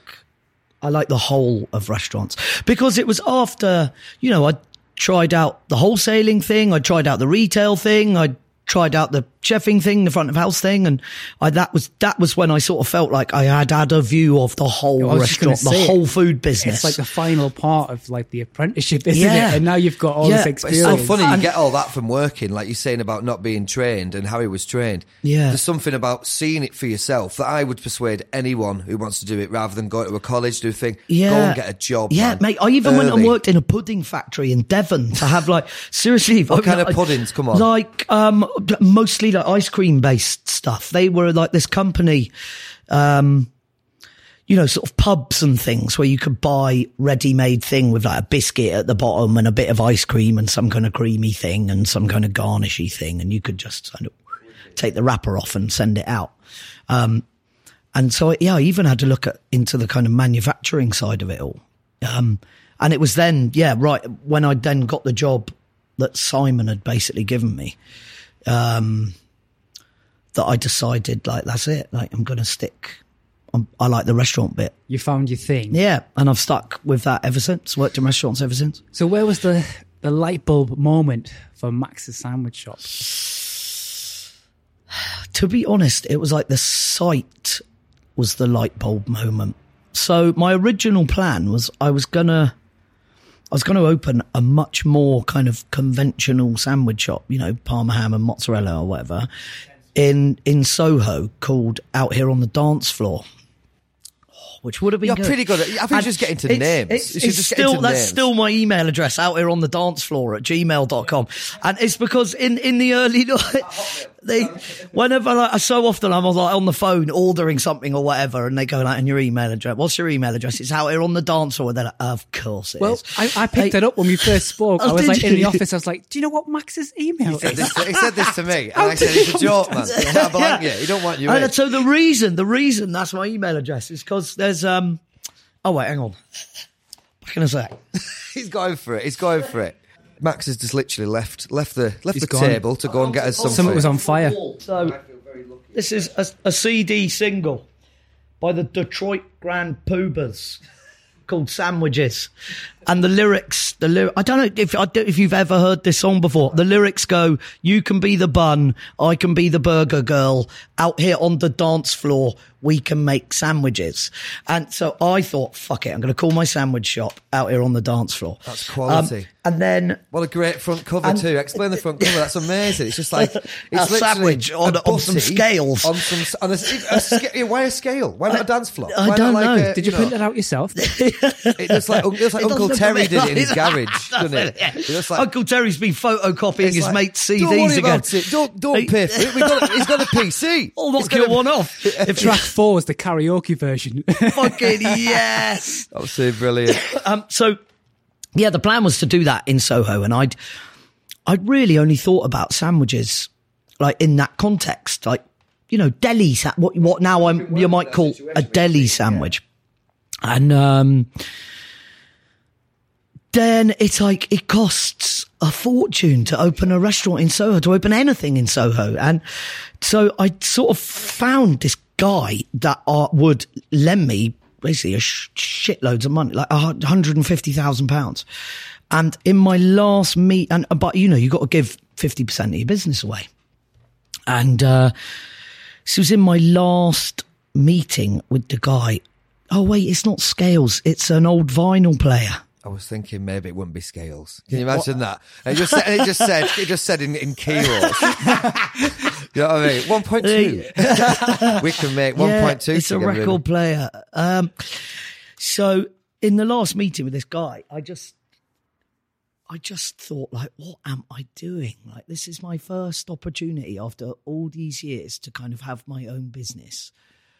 I like the whole of restaurants because it was after, you know, I tried out the wholesaling thing. I tried out the retail thing. I tried out the chefing thing, the front of house thing. And I, that was, that was when I sort of felt like I had had a view of the whole I was just gonna restaurant, the say, whole food business. It's like the final part of like the apprenticeship, isn't Yeah. it? And now you've got all Yeah. this But experience. it's so funny, you And- get all that from working, like you're saying about not being trained and how he was trained. Yeah. There's something about seeing it for yourself that I would persuade anyone who wants to do it rather than go to a college, do a thing. Yeah. Go and get a job, Yeah, man. mate. I even went and Early. worked in a pudding factory in Devon to have like, seriously. What I- kind of I- puddings? Come on. Like, um, mostly like ice cream based stuff. They were like this company, um, you know, sort of pubs and things where you could buy ready-made thing with like a biscuit at the bottom and a bit of ice cream and some kind of creamy thing and some kind of garnishy thing. And you could just kind of take the wrapper off and send it out. Um, and so, yeah, I even had to look at into the kind of manufacturing side of it all. Um, and it was then, yeah, right, when I then got the job that Simon had basically given me, um, that I decided, like, that's it. Like, I'm going to stick. I'm, I like the restaurant bit. You found your thing. Yeah. And I've stuck with that ever since. Worked in restaurants ever since. So where was the, the light bulb moment for Max's Sandwich Shop? To be honest, it was like the site was the light bulb moment. So my original plan was I was going to, I was going to open a much more kind of conventional sandwich shop, you know, Parma ham and mozzarella or whatever, in in Soho called Out Here on the Dance Floor, which would have been You're good. pretty good at- I think you And just get into it's- names. It's, You should it's just get still, into that's names. still my email address, Out Here on the Dance Floor at gmail dot com. And it's because in, in the early, they, whenever like, so often I'm like on the phone ordering something or whatever and they go like, and your email address, what's your email address? It's Out Here on the Dance Floor. And they're like, of course it Well, is. I, I picked Hey, it up when we first spoke. Oh, I was did like in the you? office. I was like, "Do you know what Max's email He said is?" this, he said this to me, and I said, it's a joke, man. I blank you. He don't want you in. And so the reason, the reason that's my email address is because there's, um, oh wait, hang on. Back in a sec. He's going for it. He's going for it. Max has just literally left left the left He's the gone. table to go and get us something. Something was on fire. So this is a, a C D single by the Detroit Grand Poobahs called Sandwiches. And the lyrics, the lyric, I don't know if I don't, if you've ever heard this song before. The lyrics go, "You can be the bun, I can be the burger girl. Out here on the dance floor, we can make sandwiches." And so I thought, fuck it, I'm going to call my sandwich shop Out Here on the Dance Floor. That's quality. Um, and then What a great front cover And- too. Explain the front cover. That's amazing. It's just like it's A literally sandwich on- a on some butty scales. On some on a, a, sca- why a scale? Why not a dance floor? I Why don't not like know. A, Did you, know, print that out yourself? It looks like, it looks like It Uncle doesn't Terry look did it in his like- garage, doesn't it? Yeah. It looks like Uncle Terry's been photocopying it's his like, mate's C Ds don't worry again. about it. Don't don't Hey. pay for it. We got, he's got a P C. I'll He's knock got your a- one off. If Track four was the karaoke version. fucking yes. Absolutely brilliant. Um, so, yeah, the plan was to do that in Soho, and I'd, I'd really only thought about sandwiches, like in that context, like, you know, deli, sa- what, what now I'm, you might call a deli sandwich. And, um, then it's like, it costs a fortune to open a restaurant in Soho, to open anything in Soho. And so I sort of found this guy that uh, would lend me basically a sh- shitloads of money, like one hundred fifty thousand pounds. And in my last meet, and but you know, you got to give fifty percent of your business away. And uh, this was in my last meeting with the guy. Oh wait, it's not Scales, it's an old vinyl player. I was thinking maybe it wouldn't be Scales. Can you imagine what? that? And it just said, it just said, it just said in, in kilos. You know what I mean? one point two. We can make one point two. Yeah, it's a record really. player. Um, so in the last meeting with this guy, I just, I just thought like, what am I doing? Like, this is my first opportunity after all these years to kind of have my own business.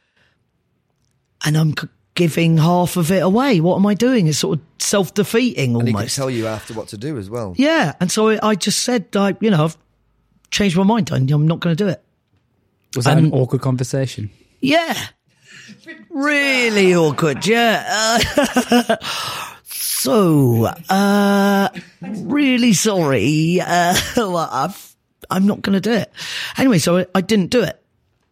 And I'm c- giving half of it away. What am I doing? It's sort of self-defeating almost. And he can tell you after what to do as well. Yeah. And so I just said, like, you know, I've changed my mind. I'm not going to do it. Was that and, an awkward conversation? Yeah. Really awkward, yeah. Uh, so, uh, really sorry. Uh, well, I've, I'm not going to do it. Anyway, so I, I didn't do it.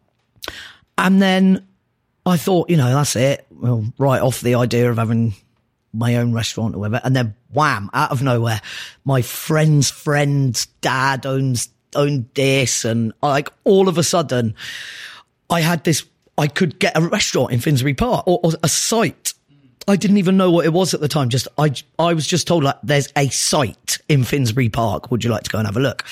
And then I thought, you know, that's it. Well, right off the idea of having my own restaurant or whatever. And then wham, out of nowhere, my friend's friend's dad owns, owned this. And like all of a sudden I had this, I could get a restaurant in Finsbury Park or, or a site. I didn't even know what it was at the time. Just, I, I was just told like there's a site in Finsbury Park. Would you like to go and have a look?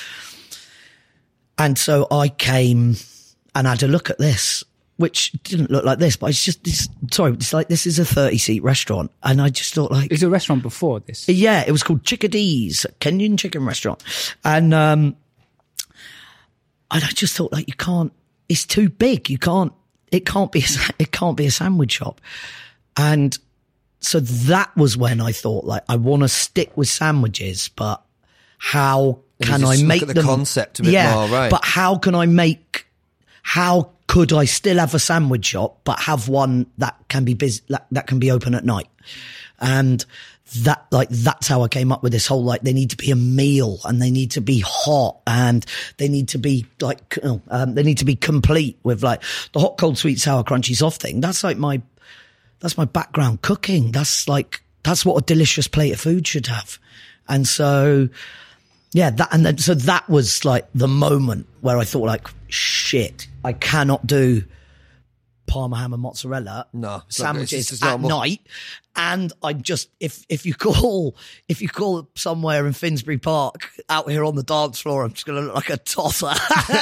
And so I came and had a look at this, which didn't look like this, but it's just, it's, sorry, it's like, this is a thirty seat restaurant. And I just thought like. It was a restaurant before this? Yeah, it was called Chickadee's, Kenyan chicken restaurant. And, um, and I just thought like, you can't, it's too big. You can't, it can't be, a, it can't be a sandwich shop. And so that was when I thought like, I want to stick with sandwiches, but how can I make look at them? The concept a bit yeah, more, right? But how can I make, how could I still have a sandwich shop, but have one that can be busy, that, that can be open at night? And that, like, that's how I came up with this whole, like, they need to be a meal and they need to be hot and they need to be like, um, they need to be complete with like the hot, cold, sweet, sour, crunchy, soft thing. That's like my, that's my background cooking. That's like, that's what a delicious plate of food should have. And so, yeah, that, and then, so that was like the moment where I thought like, shit, I cannot do Parma ham and mozzarella no, sandwiches it's at not night. And I just, if, if you call, if you call somewhere in Finsbury Park out here on the dance floor, I'm just going to look like a tosser.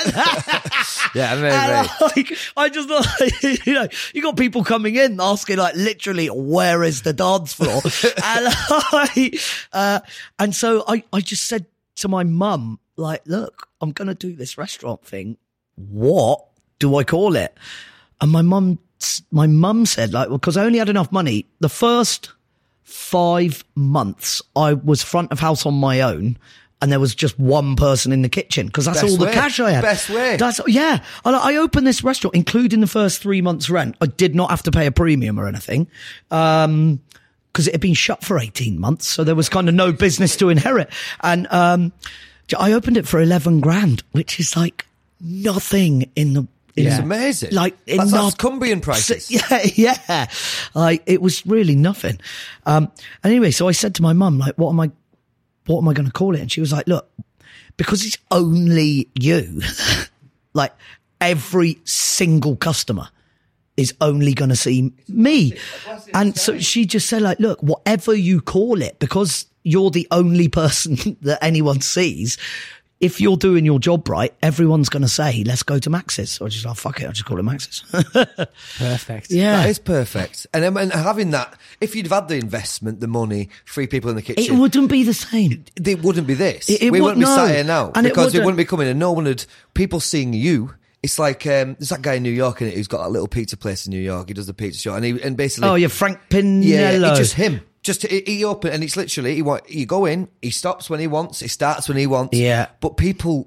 Yeah, maybe. I, like, I just thought, you know, you got people coming in asking like literally, where is the dance floor? and I, uh, and so I, I just said to my mum, like, look, I'm going to do this restaurant thing. What do I call it? And my mum, my mum said, like, well, because I only had enough money. The first five months, I was front of house on my own, and there was just one person in the kitchen because that's Best all the way. cash I had. Best way. That's yeah. And I opened this restaurant, including the first three months' rent. I did not have to pay a premium or anything, um, because it had been shut for eighteen months, so there was kind of no business to inherit. And um, I opened it for eleven grand, which is like nothing in the. It's Yeah. amazing. Like, that's, enough- that's Cumbrian prices. Yeah, yeah. Like, it was really nothing. Um, anyway, so I said to my mum, like, what am I, what am I going to call it? And she was like, look, because it's only you, like, every single customer is only going to see me. And so she just said, like, look, whatever you call it, because you're the only person that anyone sees, if you're doing your job right, everyone's going to say, let's go to Max's. So I just, oh, fuck it, I'll just call it Max's. Perfect. Yeah. That is perfect. And, then, and having that, if you'd have had the investment, the money, three people in the kitchen. It wouldn't be the same. It wouldn't be this. It- it we would- wouldn't be no. sat here now. And it because we wouldn't. wouldn't be coming and no one would, people seeing you. It's like, um, there's that guy in New York in it who's got a little pizza place in New York. He does the pizza shop and he, and basically. Oh, yeah, Frank Pinello. Yeah, yeah, it's just him. Just he, he open and it's literally, he want, you go in, he stops when he wants, he starts when he wants. Yeah. But people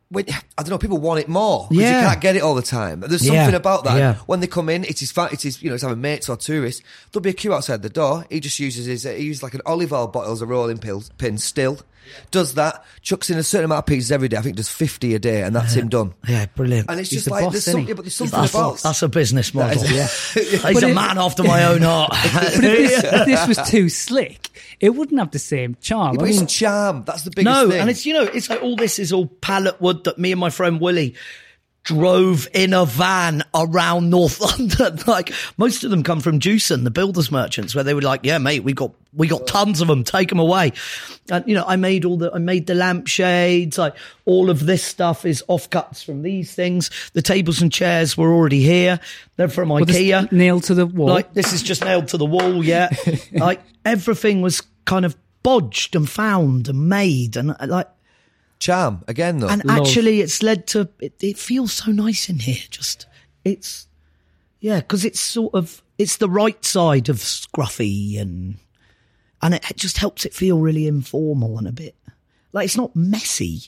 when, I don't know, people want it more because Yeah. you can't get it all the time. There's Yeah. something about that. Yeah. When they come in, it is fa- it is you know, it's either mates or tourists. There'll be a queue outside the door. He just uses his uh, he uses like an olive oil bottle as a rolling pill, pin still. Does that, chucks in a certain amount of pieces every day. I think does fifty a day, and that's him done. Yeah, brilliant. And it's He's just the like boss, there's, isn't some, he? yeah, but there's something That's, about that's a business model. is- Yeah. He's But a it- man after my own heart. But if this, if this was too slick, it wouldn't have the same charm. Yeah, I but mean, it's charm. That's the biggest No, thing. and it's, you know, it's like all this is all pallet wood that me and my friend Willie drove in a van around North London. Like, most of them come from Jewson, the builders merchants, where they were like, yeah, mate, we got, we got tons of them, take them away. And, you know, I made all the, I made the lampshades, like, all of this stuff is offcuts from these things. The tables and chairs were already here. They're from well, this IKEA. nailed to the wall. Like, this is just nailed to the wall, yeah. Like, everything was kind of bodged and found and made, and uh, like, charm again, though. and Love. actually it's led to, it, it feels so nice in here. Just, it's, yeah, because it's sort of, it's the right side of scruffy, and, and it just helps it feel really informal and a bit, like, it's not messy.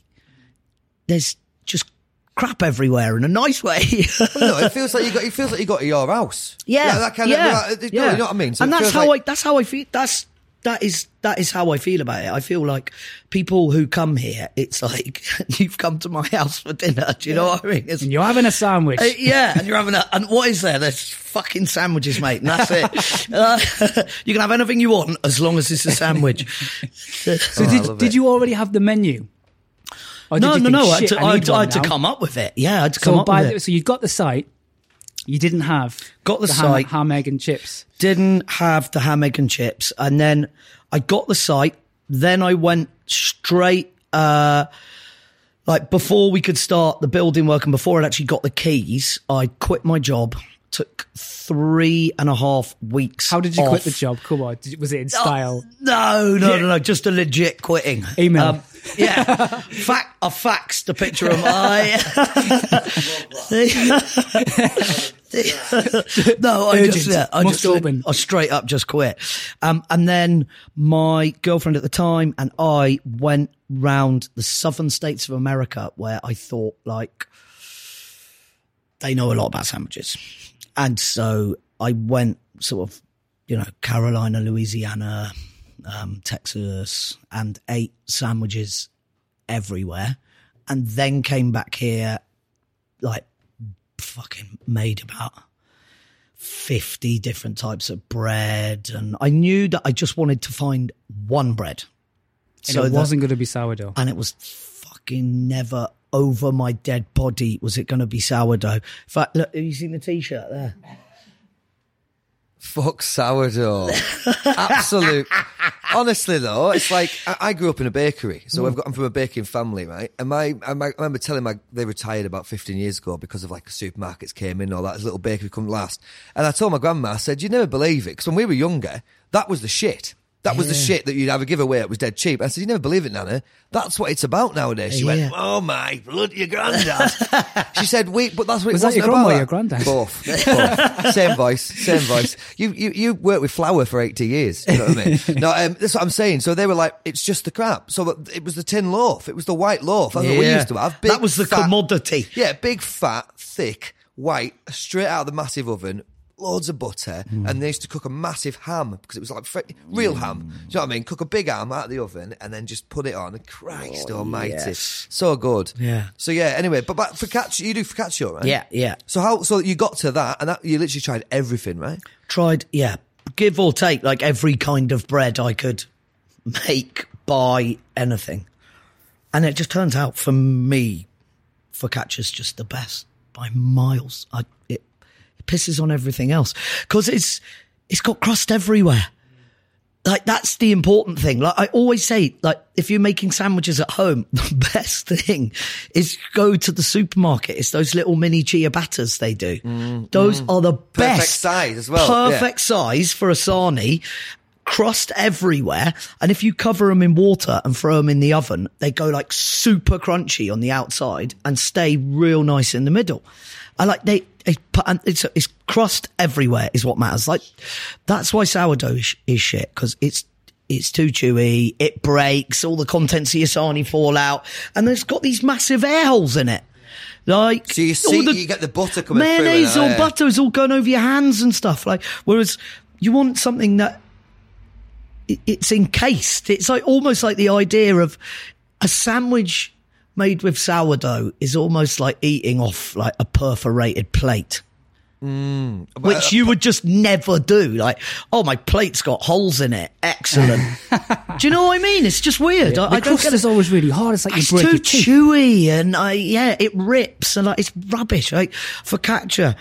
There's just crap everywhere in a nice way. no, it feels like you got. It feels like you got to your house. Yeah, that kind yeah, of. Like, yeah. You know what I mean? So and it that's feels how like, I. That's how I feel. That's that is that is how I feel about it. I feel like people who come here, it's like you've come to my house for dinner. Do you know what I mean? It's, and you're having a sandwich. uh, yeah, and you're having a. And what is there? There's fucking sandwiches, mate, and that's it. Uh, you can have anything you want as long as it's a sandwich. so Oh, I did, love did it. you already have the menu? Or did no, you no, think, no. I had "Shit, to, I I need had to, I one had to now"? come up with it. Yeah, I had to come So up by with the, it. so you got the site. You didn't have Got the ham, site. ham, egg, and chips. Didn't have the ham, egg and chips. And then I got the site. Then I went straight, uh, like before we could start the building work and before I'd actually got the keys, I quit my job. Took three and a half weeks. How did you quit off. the job? Come on, did, was it in style? No, no, no, no. Just a legit quitting. Email. Um, yeah. Fact, I faxed a picture of my. no, I Urgent. just, yeah, I Must just, open. I straight up just quit. Um, and then my girlfriend at the time and I went round the southern states of America where I thought, like, they know a lot about sandwiches. And so I went sort of, you know, Carolina, Louisiana, um, Texas, and ate sandwiches everywhere. And then came back here, like, fucking made about fifty different types of bread. And I knew that I just wanted to find one bread. And it that- wasn't going to be sourdough. and it was fucking never over my dead body was it going to be sourdough. In fact, look, have you seen the T-shirt there? fuck sourdough. Absolute. Honestly, though, it's like I, I grew up in a bakery, so I've got I'm from a baking family, right? And my, I, my, I remember telling my they retired about fifteen years ago because of like supermarkets came in, all that little bakery come last. And I told my grandma, I said, "You'd never believe it," because when we were younger, that was the shit. That was the shit that you'd have a giveaway. It was dead cheap. I said, "You never believe it, Nana. That's what it's about nowadays." She Yeah. went, "Oh my bloody your granddad." She said, "Wait, but that's what Was it that your wasn't grandma or about." your granddad? Both. Both. Same voice. Same voice. You you you worked with flour for eighty years. You know what I mean? No, um, that's what I'm saying. So they were like, "It's just the crap." So it was the tin loaf. It was the white loaf. That's what we Yeah. used to have. Big, That was the fat- commodity. Yeah, big, fat, thick, white, straight out of the massive oven. Loads of butter, Mm. and they used to cook a massive ham because it was like fr- real ham. Do you know what I mean? Cook a big ham out of the oven and then just put it on. Christ Almighty, Oh, yes. so good. Yeah. So yeah. Anyway, but back focaccia, you do focaccia, right? Yeah, yeah. So how? So you got to that, and that, you literally tried everything, right? Tried, yeah, give or take, like every kind of bread I could make, buy, anything. And it just turns out for me, focaccia's just the best by miles. I, it, it pisses on everything else because it's, it's got crust everywhere. Like, that's the important thing. Like, I always say, like, if you're making sandwiches at home, the best thing is go to the supermarket. It's those little mini ciabattas they do. Those are the best. size as well, Perfect size for a sarnie. Crust everywhere. And if you cover them in water and throw them in the oven, they go like super crunchy on the outside and stay real nice in the middle. I like they, they put, and it's, it's crust everywhere is what matters. Like, that's why sourdough is, is shit, because it's, it's too chewy, it breaks, all the contents of your sarnie fall out, and it's got these massive air holes in it. Like, so you see, the, you get the butter coming mayonnaise through. Mayonnaise or butter is all going over your hands and stuff. Like, whereas you want something that it, it's encased. It's like almost like the idea of a sandwich made with sourdough is almost like eating off like a perforated plate. Mm. Which you would just never do. Like, oh, my plate's got holes in it. Excellent. Do you know what I mean? It's just weird. Yeah. I, the I don't crust is always really hard. It's like it's you break too your teeth. chewy, and I yeah, it rips, and like it's rubbish. Like focaccia.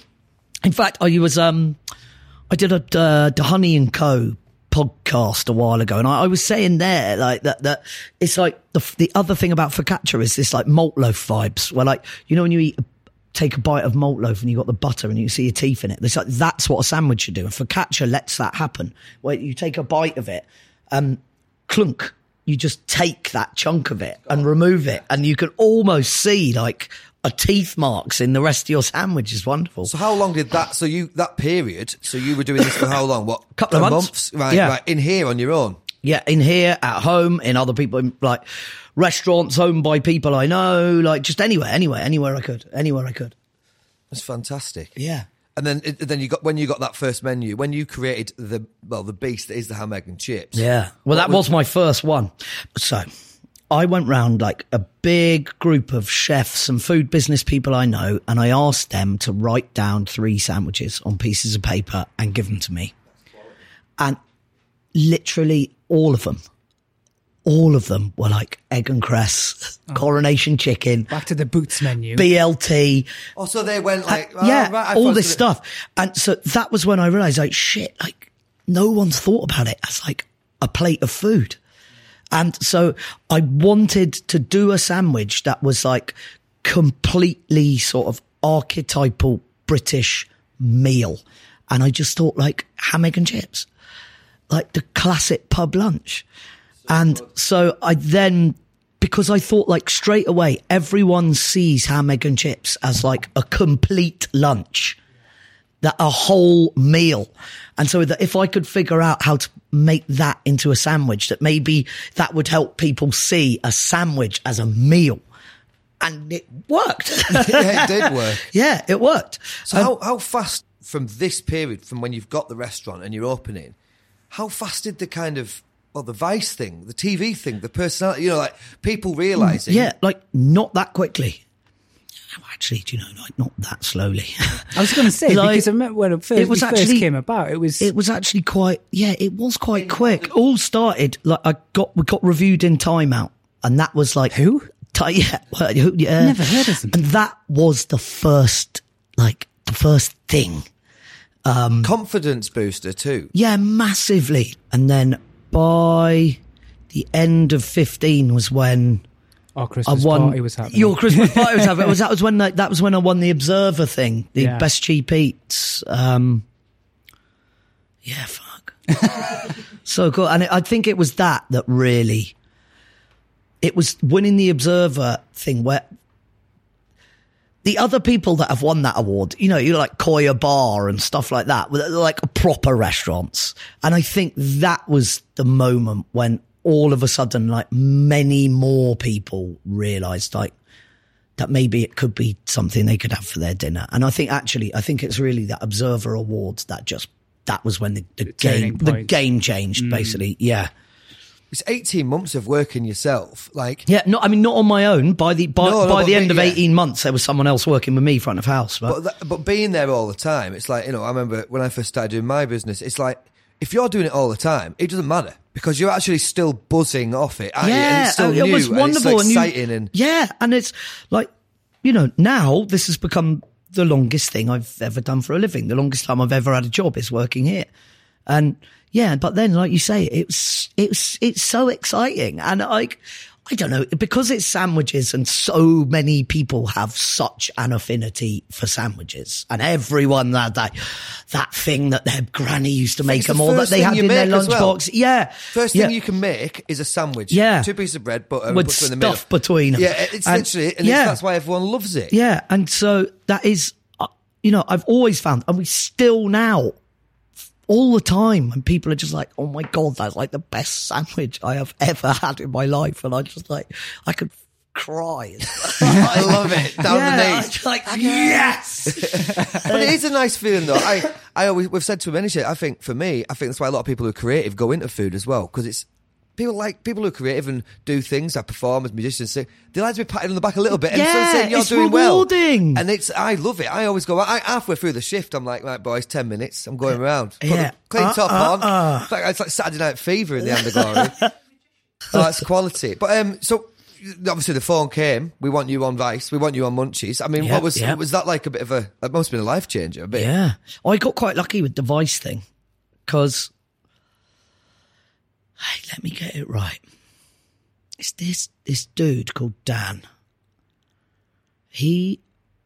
In fact, I was um, I did a uh, the Honey and Co. podcast a while ago, and I, I was saying there like that that it's like the the other thing about focaccia is this like malt loaf vibes, where like you know when you eat. Take a bite of malt loaf and you got the butter and you see your teeth in it. It's like, that's what a sandwich should do. And focaccia lets that happen. Where you take a bite of it, um, clunk, you just take that chunk of it and remove it. And you can almost see like a teeth marks in the rest of your sandwich. Is wonderful. So how long did that, so you, that period, so you were doing this for how long? What? Couple of months. Right, yeah. right. In here on your own? Yeah, in here, at home, in other people, in, like restaurants owned by people I know, like just anywhere, anywhere, anywhere I could, anywhere I could. That's fantastic. Yeah. And then, then you got when you got that first menu, when you created the well, the beast that is the ham, egg, and chips. Yeah. Well, that was my first one. So I went round like a big group of chefs and food business people I know, and I asked them to write down three sandwiches on pieces of paper and give them to me. And literally all of them, all of them were like egg and cress, oh. coronation chicken. Back to the Boots menu. B L T. Oh, so they went like... Uh, oh, yeah, right, all this stuff. And so that was when I realised, like, shit, like, no one's thought about it as like a plate of food. And so I wanted to do a sandwich that was like completely sort of archetypal British meal. And I just thought like ham, egg and chips. Like the classic pub lunch. And so I then, because I thought like straight away, everyone sees ham, egg and chips as like a complete lunch, that a whole meal. And so that if I could figure out how to make that into a sandwich, that maybe that would help people see a sandwich as a meal. And it worked. Yeah, it did work. Yeah, it worked. So um, how, how fast from this period, from when you've got the restaurant and you're opening, how fast did the kind of, well, the Vice thing, the T V thing, the personality, you know, like people realising... Yeah, like not that quickly. Actually, do you know, like not that slowly. I was going to say, like, because I remember when it first, it was it actually, first came about, it was... It was actually quite, yeah, it was quite quick. All started, like I got, we got reviewed in Time Out, and that was like... Who? T- yeah, well, who, yeah. Never heard of them. And that was the first, like, the first thing. Um, Confidence booster too. Yeah, massively. And then by the end of fifteen was when our Christmas I won, party was happening. Your Christmas party was happening. Was, that was when like, that was when I won the Observer thing, the yeah. best cheap eats. Um, yeah, fuck. So cool. And it, I think it was that that really, it was winning the Observer thing where the other people that have won that award, you know, you know, like Koya Bar and stuff like that, like proper restaurants. And I think that was the moment when all of a sudden, like many more people realised like that maybe it could be something they could have for their dinner. And I think actually, I think it's really that Observer Awards that just, that was when the, the game, the game changed, mm. basically. Yeah. It's eighteen months of working yourself, like yeah. No, I mean not on my own. By the by, no, no, by the end be, of yeah. eighteen months, there was someone else working with me front of house. But but, that, but being there all the time, it's like, you know, I remember when I first started doing my business. It's like if you're doing it all the time, it doesn't matter because you're actually still buzzing off it. Aren't yeah, you? And it's still it new, was wonderful and it's and exciting, you, and yeah, and it's like you know now this has become the longest thing I've ever done for a living. The longest time I've ever had a job is working here, and. Yeah, but then, like you say, it's it's it's so exciting, and like I don't know, because it's sandwiches, and so many people have such an affinity for sandwiches, and everyone had that that thing that their granny used to make them all that they had in their lunchbox. Well. Yeah, first yeah. thing you can make is a sandwich. Yeah, two pieces of bread, butter, with and stuff in the middle. between them. Yeah, it's and, literally, and yeah. it's, that's why everyone loves it. Yeah, and so that is, you know, I've always found, and we still now. all the time, and people are just like, oh my God, that's like the best sandwich I have ever had in my life. And I just like, I could cry. I love it. Down yeah, the knees. I'm like, yes! But it is a nice feeling though. I, I always, we've said to many shit, I think for me, I think that's why a lot of people who are creative go into food as well. Because it's, people like, people who are creative and do things like performers, musicians, sing, they like to be patted on the back a little bit and Yeah, so saying you're it's doing rewarding. well. And it's, I love it. I always go, I, halfway through the shift, I'm like, right boys, ten minutes, I'm going around. Put Yeah. the clean Uh, top uh, on. uh. It's, like, it's like Saturday Night Fever in the End of Glory. So that's quality. But, um, so, obviously the phone came, we want you on Vice, we want you on Munchies. I mean, Yep, what was, yep. was that like a bit of a, it must have been a life changer a bit. Yeah. I got quite lucky with the Vice thing because, hey, let me get it right. It's this, this dude called Dan. He,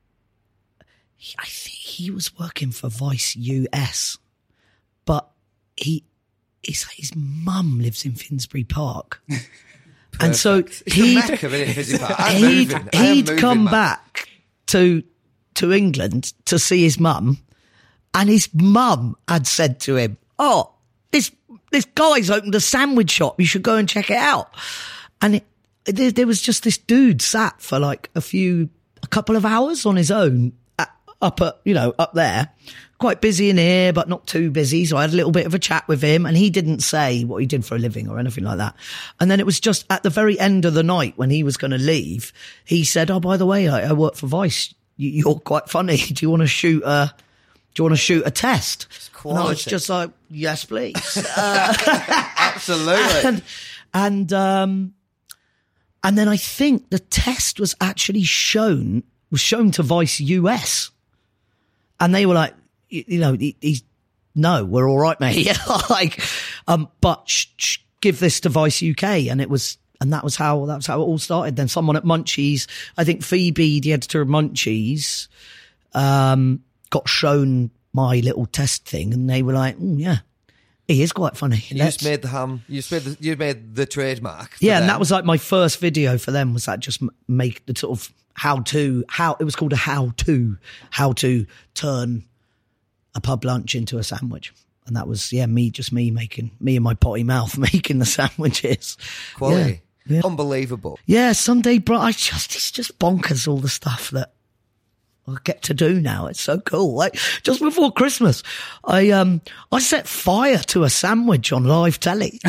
he, I think he was working for Vice U S, but he, his, his mum lives in Finsbury Park. And so It's the he'd, Mecca, isn't it, Finsbury Park? I'm he'd, moving. I am he'd moving, come man. back to to England to see his mum, and his mum had said to him, "Oh, this this guy's opened a sandwich shop. You should go and check it out." And it, there, there was just this dude sat for like a few, a couple of hours on his own, at, up at you know up there. Quite busy in here, but not too busy. So I had a little bit of a chat with him, and he didn't say what he did for a living or anything like that. And then it was just at the very end of the night when he was going to leave, he said, "Oh, by the way, I, I work for Vice. You, you're quite funny. Do you want to shoot a? Do you want to shoot a test?" And I was quality. just like, "Yes, please." Uh, Absolutely. and and um, and then I think the test was actually shown was shown to Vice U S, and they were like, you, you know, he, he's no, we're all right, mate. like, um, but sh- sh- give this to Vice U K, and it was, and that was how that was how it all started. Then someone at Munchies, I think Phoebe, the editor of Munchies, um, got shown my little test thing, and they were like, "Oh yeah, he is quite funny." You Let's- just made the ham. You just made the, you made the trademark. for yeah, and them. that was like my first video for them. Was that just m- make the sort of how to how it was called a how to how to turn a pub lunch into a sandwich, and that was yeah me just me making me and my potty mouth making the sandwiches. quality, Yeah, yeah. unbelievable. Yeah, Sunday, bro. I just it's just bonkers all the stuff that I get to do now. It's so cool. Like just before Christmas, I um I set fire to a sandwich on live telly.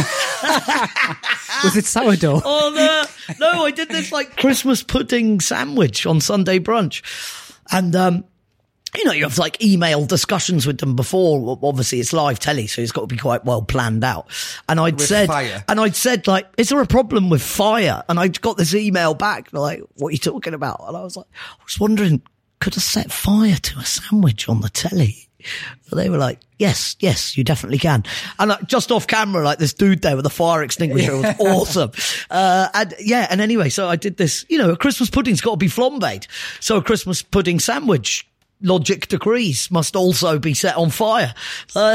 Was it sourdough? Oh no, no! I did this like Christmas pudding sandwich on Sunday brunch, and um, you know, you have like email discussions with them before. Obviously, it's live telly, so it's got to be quite well planned out. And I'd With said, fire. and I'd said, like, is there a problem with fire? And I got this email back, like, what are you talking about? And I was like, I was wondering, could I set fire to a sandwich on the telly? And they were like, yes, yes, you definitely can. And like, just off camera, like this dude there with a fire extinguisher was awesome. Uh, and yeah, and anyway, so I did this, you know, a Christmas pudding's got to be flambéed. So a Christmas pudding sandwich, logic decrees, must also be set on fire. Uh,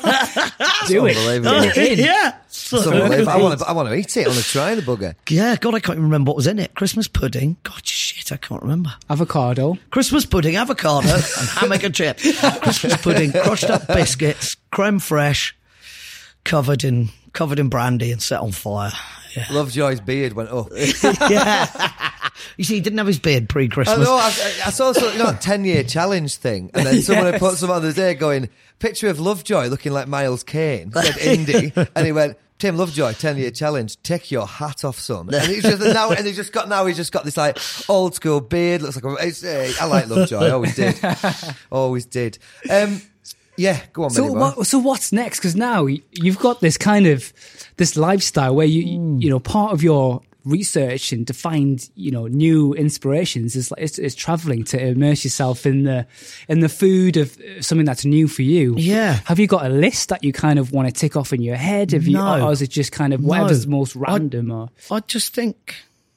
Do it. Unbelievable. Do it in. yeah. So- It's unbelievable. I want to. I want to eat it. I want to try the bugger. yeah, God, I can't even remember what was in it. Christmas pudding. God, shit, I can't remember. Avocado. Christmas pudding, avocado, and hammock and chip. Christmas pudding, crushed up biscuits, creme fraiche, covered in covered in brandy and set on fire. Yeah. Lovejoy's beard went up. yeah. You see, he didn't have his beard I pre-Christmas. know. I, I saw some, you know, that ten-year challenge thing, and then someone had put some other day going picture of Lovejoy looking like Miles Kane, said indie, and he went. Tim Lovejoy, ten-year challenge. Take your hat off, son. And he's just now, and he's just got now. He's just got this like old school beard. Looks like a, it's, uh, I like Lovejoy. I always did, always did. Um, yeah, go on. So Benny boy. what, so what's next? Because now y- you've got this kind of this lifestyle where you Mm. you know part of your research and to find you know new inspirations is like it's, it's traveling to immerse yourself in the in the food of uh, something that's new for you. Yeah. Have you got a list that you kind of want to tick off in your head? Have you, No. or is it just kind of whatever's No. most random? Or I just think,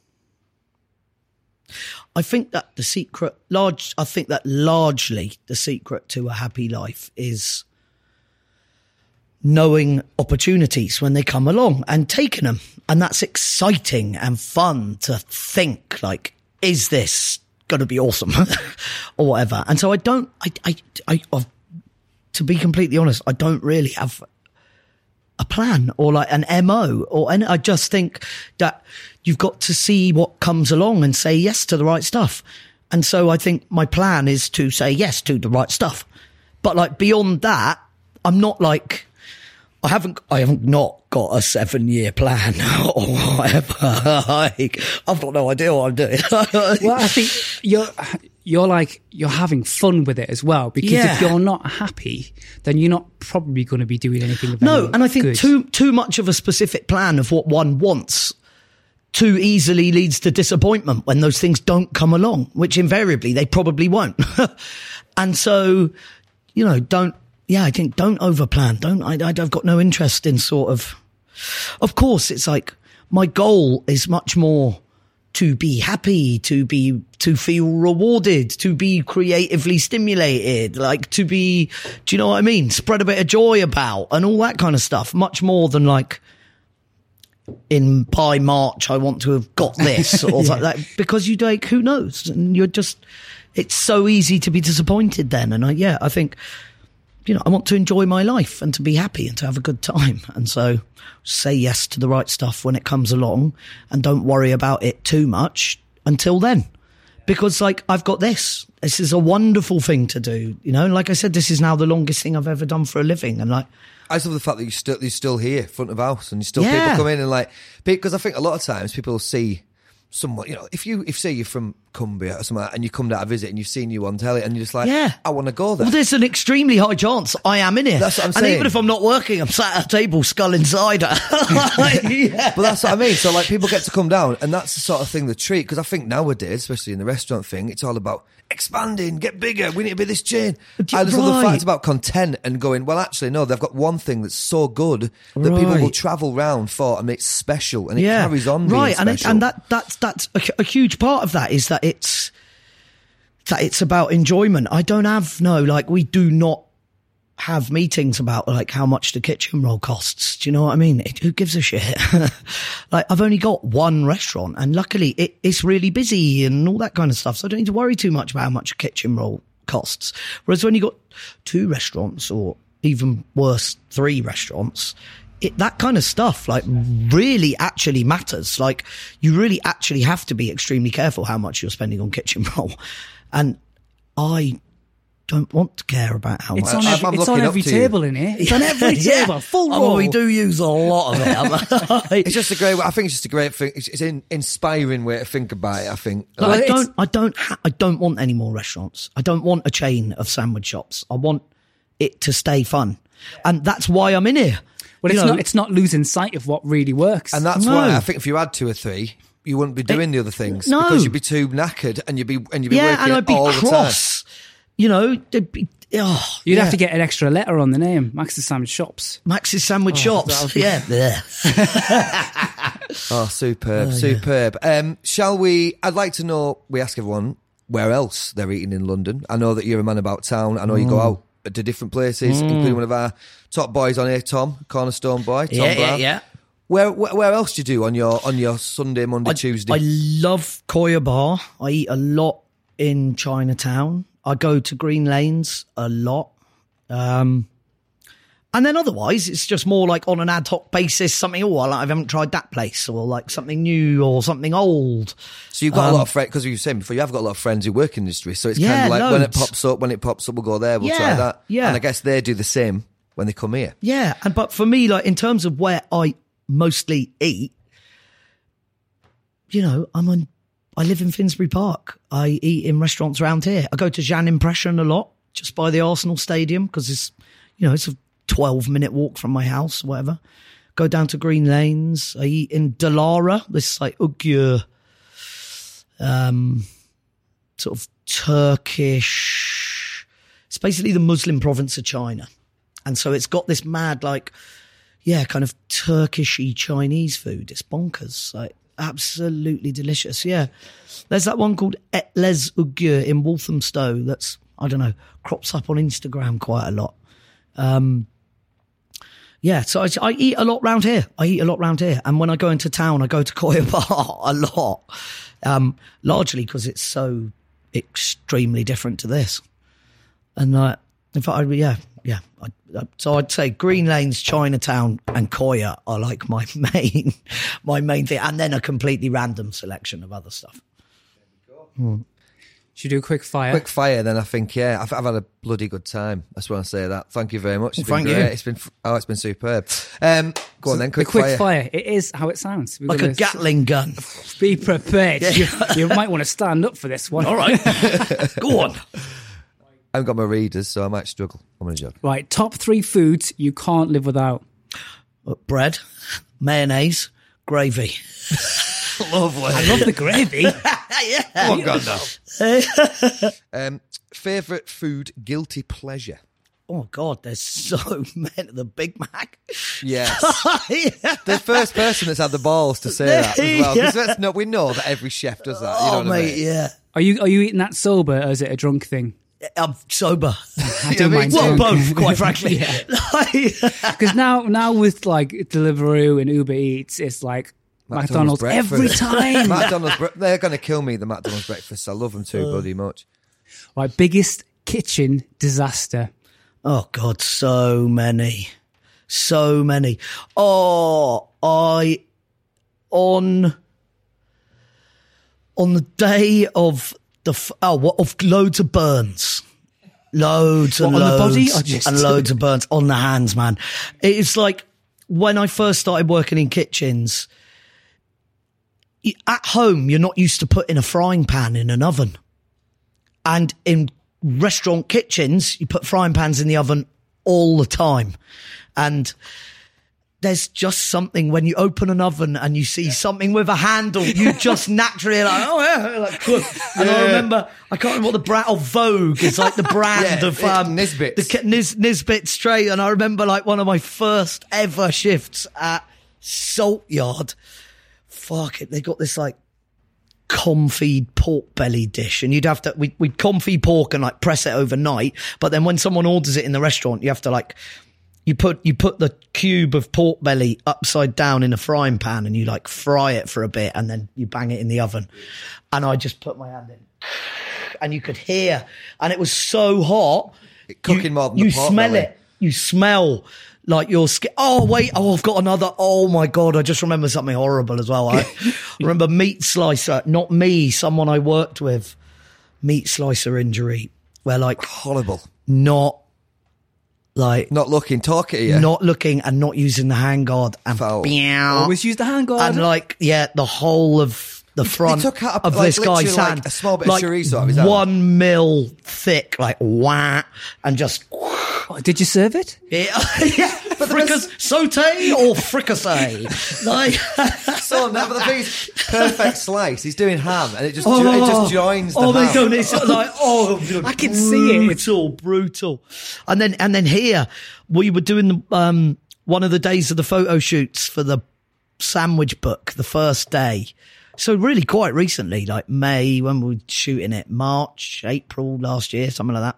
I think that the secret, large, I think that largely the secret to a happy life is knowing opportunities when they come along and taking them. And that's exciting and fun to think like, is this going to be awesome or whatever? And so I don't, I, I, I, I've, to be completely honest, I don't really have a plan or like an M O or and I just think that you've got to see what comes along and say yes to the right stuff. And so I think my plan is to say yes to the right stuff. But like beyond that, I'm not like, I haven't, I haven't not got a seven year plan or whatever. Like, I've got no idea what I'm doing. Well, I think you're, you're like, you're having fun with it as well, because Yeah. if you're not happy, then you're not probably going to be doing anything of No, any and I think good. too too much of a specific plan of what one wants too easily leads to disappointment when those things don't come along, which invariably they probably won't. And so, you know, don't, yeah, I think don't overplan. Don't, I, I've got no interest in sort of, of course, it's like my goal is much more to be happy, to be, to feel rewarded, to be creatively stimulated, like to be, do you know what I mean? Spread a bit of joy about and all that kind of stuff, much more than like, in by March, I want to have got this or like that, because you like, who knows? And you're just, it's so easy to be disappointed then. And I, yeah, I think, you know, I want to enjoy my life and to be happy and to have a good time. And so say yes to the right stuff when it comes along and don't worry about it too much until then. Because like, I've got this, this is a wonderful thing to do. You know, like I said, this is now the longest thing I've ever done for a living. And like, I just love the fact that you still, you're still here, front of house, and you still Yeah. people come in and like, because I think a lot of times people see someone, you know, if you, if say you're from Cumbria or something like that, and you come down to visit and you've seen you on telly and you're just like, Yeah. I want to go there. well, there's an extremely high chance I am in here. That's what I'm and saying. even if I'm not working, I'm sat at a table sculling cider. Yeah. But that's what I mean. So like people get to come down, and that's the sort of thing they treat. Because I think nowadays, especially in the restaurant thing, it's all about expanding, get bigger. We need to be this chain. D- I just love the right. fact about content and going, well, actually, no, they've got one thing that's so good that people will Right. travel round for, and it's special, and it Yeah. carries on being right, and it, special. and that that's that's a, a huge part of that is that it's that it's about enjoyment. I don't have no like we do not have meetings about like how much the kitchen roll costs. Do you know what I mean? It, who gives a shit? Like I've only got one restaurant, and luckily it, it's really busy and all that kind of stuff. So I don't need to worry too much about how much a kitchen roll costs. Whereas when you got two restaurants, or even worse, three restaurants, it, that kind of stuff like really actually matters. Like you really actually have to be extremely careful how much you're spending on kitchen roll. And I don't want to care about how It's much. on I'm- every, I'm it's on looking up every to you. table in here. It's on every Yeah. table, full Oh, roll. we do use a lot of it. It's just a great. I think it's just a great thing. It's, it's an inspiring way to think about it. I think. Like, Well, I it's- don't, I don't, ha- I don't want any more restaurants. I don't want a chain of sandwich shops. I want it to stay fun, and that's why I'm in here. Well, You it's know, not. It's not losing sight of what really works. And that's No. why I think if you had two or three, you wouldn't be doing the other things, no. because you'd be too knackered, and you'd be and you'd be yeah, working and I'd be all the time. cross. You know, there'd be, oh, You'd yeah. have to get an extra letter on the name, Max's Sandwich Shops. Max's sandwich that shops. would be- Yeah, Oh, superb, superb. Um, shall we? I'd like to know. We ask everyone where else they're eating in London. I know that you're a man about town. I know you go Mm. out to different places, including one of our top boys on here, Tom, Cornerstone boy, Tom yeah, yeah, Brown. yeah. Where, where where else do you do on your on your Sunday, Monday, I, Tuesday? I love Koya Bar. I eat a lot in Chinatown. I go to Green Lanes a lot. Um, and then otherwise, it's just more like on an ad hoc basis, something, oh, I like- I haven't tried that place, or like something new or something old. So you've got Um, a lot of friends, because you were saying before, you have got a lot of friends who work in the industry. So it's Yeah, kind of like when it loads. pops up, when it pops up, we'll go there, we'll Yeah, try that. yeah. And I guess they do the same when they come here. Yeah. And, but for me, like in terms of where I mostly eat, you know, I'm on, I live in Finsbury Park. I eat in restaurants around here. I go to Jean Impression a lot, just by the Arsenal Stadium, because it's, you know, it's a twelve minute walk from my house, whatever. Go down to Green Lanes. I eat in Dalara, this like Ugyur, um, sort of Turkish. It's basically the Muslim province of China. And so it's got this mad, like, yeah, kind of Turkishy Chinese food. It's bonkers. Like, absolutely delicious. Yeah. There's that one called Etles Ugyur in Walthamstow that's, I don't know, crops up on Instagram quite a lot. Um, yeah, so I, I eat a lot round here. I eat a lot round here. And when I go into town, I go to Koya Bar a lot. Um, largely because it's so extremely different to this. And uh, in fact, I, yeah, yeah. I, I, so I'd say Green Lanes, Chinatown, and Koya are like my main, my main thing, and then a completely random selection of other stuff. Hmm. Should we do a quick fire? Quick fire, then I think, yeah, I've, I've had a bloody good time. I just want to say that. Thank you very much. It's Well, been thank great. you. It's been, oh, it's been superb. Um, go on then, quick, the quick fire. fire. It is how it sounds. We're Like a gonna Gatling gun. s- Be prepared. You, you might want to stand up for this one. All right. Go on. I haven't got my readers, so I might struggle. I'm going to joke. Right, top three foods you can't live without. Bread, mayonnaise, gravy. Lovely. I love the gravy. Oh, God, no. um, favourite food, guilty pleasure? Oh, God, there's so many. The Big Mac. Yes. Yeah. The first person that's had the balls to say that as well. Because Yeah. that's not, we know that every chef does that. You know Oh, what I mate, mean? yeah. Are you are you eating that sober or is it a drunk thing? I'm sober. I do me mine too. Well, too. both, quite frankly. Because now now with like Deliveroo and Uber Eats, it's like McDonald's, breakfast. every time. McDonald's, bre- they're going to kill me, the McDonald's breakfast. I love them too bloody much. Right, biggest kitchen disaster. Oh, God, so many. So many. Oh, I, on, on the day of the, f- oh, what, of loads of burns. Loads and What, on the loads. body or just- And loads of burns on the hands, man. It's like when I first started working in kitchens, y- at home, you're not used to putting a frying pan in an oven. And in restaurant kitchens, you put frying pans in the oven all the time. And there's just something when you open an oven and you see something with a handle, you just naturally are like, oh yeah, like, good. And I remember, I can't remember what the brand, oh, Vogue is like the brand Yeah, of, um, Nisbets. the ki- Nis, Nisbet Straight. And I remember like one of my first ever shifts at Salt Yard. Fuck it. They got this like confit pork belly dish, and you'd have to, we'd, we'd confit pork and like press it overnight. But then when someone orders it in the restaurant, you have to like, You put you put the cube of pork belly upside down in a frying pan and you like fry it for a bit and then you bang it in the oven. And I just put my hand in and you could hear, and it was so hot. Cooking you, more than you the pork smell belly. it. You smell like your skin. Oh, wait. Oh, I've got another. Oh, my God. I just remember something horrible as well. I remember meat slicer, not me, someone I worked with, meat slicer injury where like Horrible. not like Not looking, talk at you. not looking and not using the handguard and Foul. meow. Always use the hand guard. and like yeah, the whole of the front took out a- of like, this guy's literally like hand, a small bit of like chorizo out of his hand. one mil thick, like wah, and just Oh, did you serve it? yeah, yeah. Fricasse, saute or fricassee, like So now, but the thing is, perfect slice. He's doing ham, and it just jo- it just joins the oh, ham. they don't. It's like oh, I can see it. brutal, brutal. And then and then here we were doing the, um one of the days of the photo shoots for the sandwich book, the first day. So really quite recently, like May, when we were shooting it, March, April last year, something like that.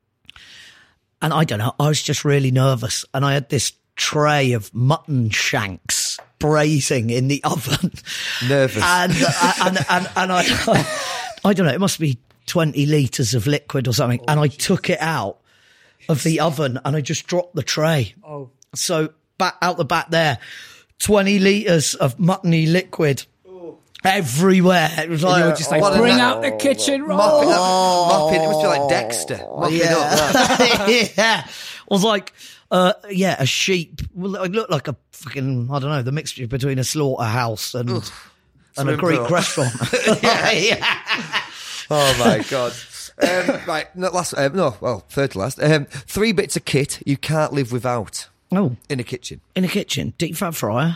And I don't know, I was just really nervous. And I had this tray of mutton shanks braising in the oven. Nervous. And, uh, and, and, and I, I don't know, it must be twenty litres of liquid or something. And I took it out of the oven and I just dropped the tray. Oh. So back out the back there, twenty litres of muttony liquid everywhere. It was like, You were just like, what a bring na- out the kitchen roll. Mopping, up, mopping, it must be like Dexter. Mopping up that. yeah. yeah. It was like, uh, yeah, a sheep. Well, it looked like a fucking, I don't know, the mixture between a slaughterhouse and, and a Swimming Greek pool. restaurant. yeah. yeah. Oh my God. Um, right, no, last, um, no, well, third to last. Um, three bits of kit you can't live without Oh, in a kitchen. in a kitchen, deep fat fryer.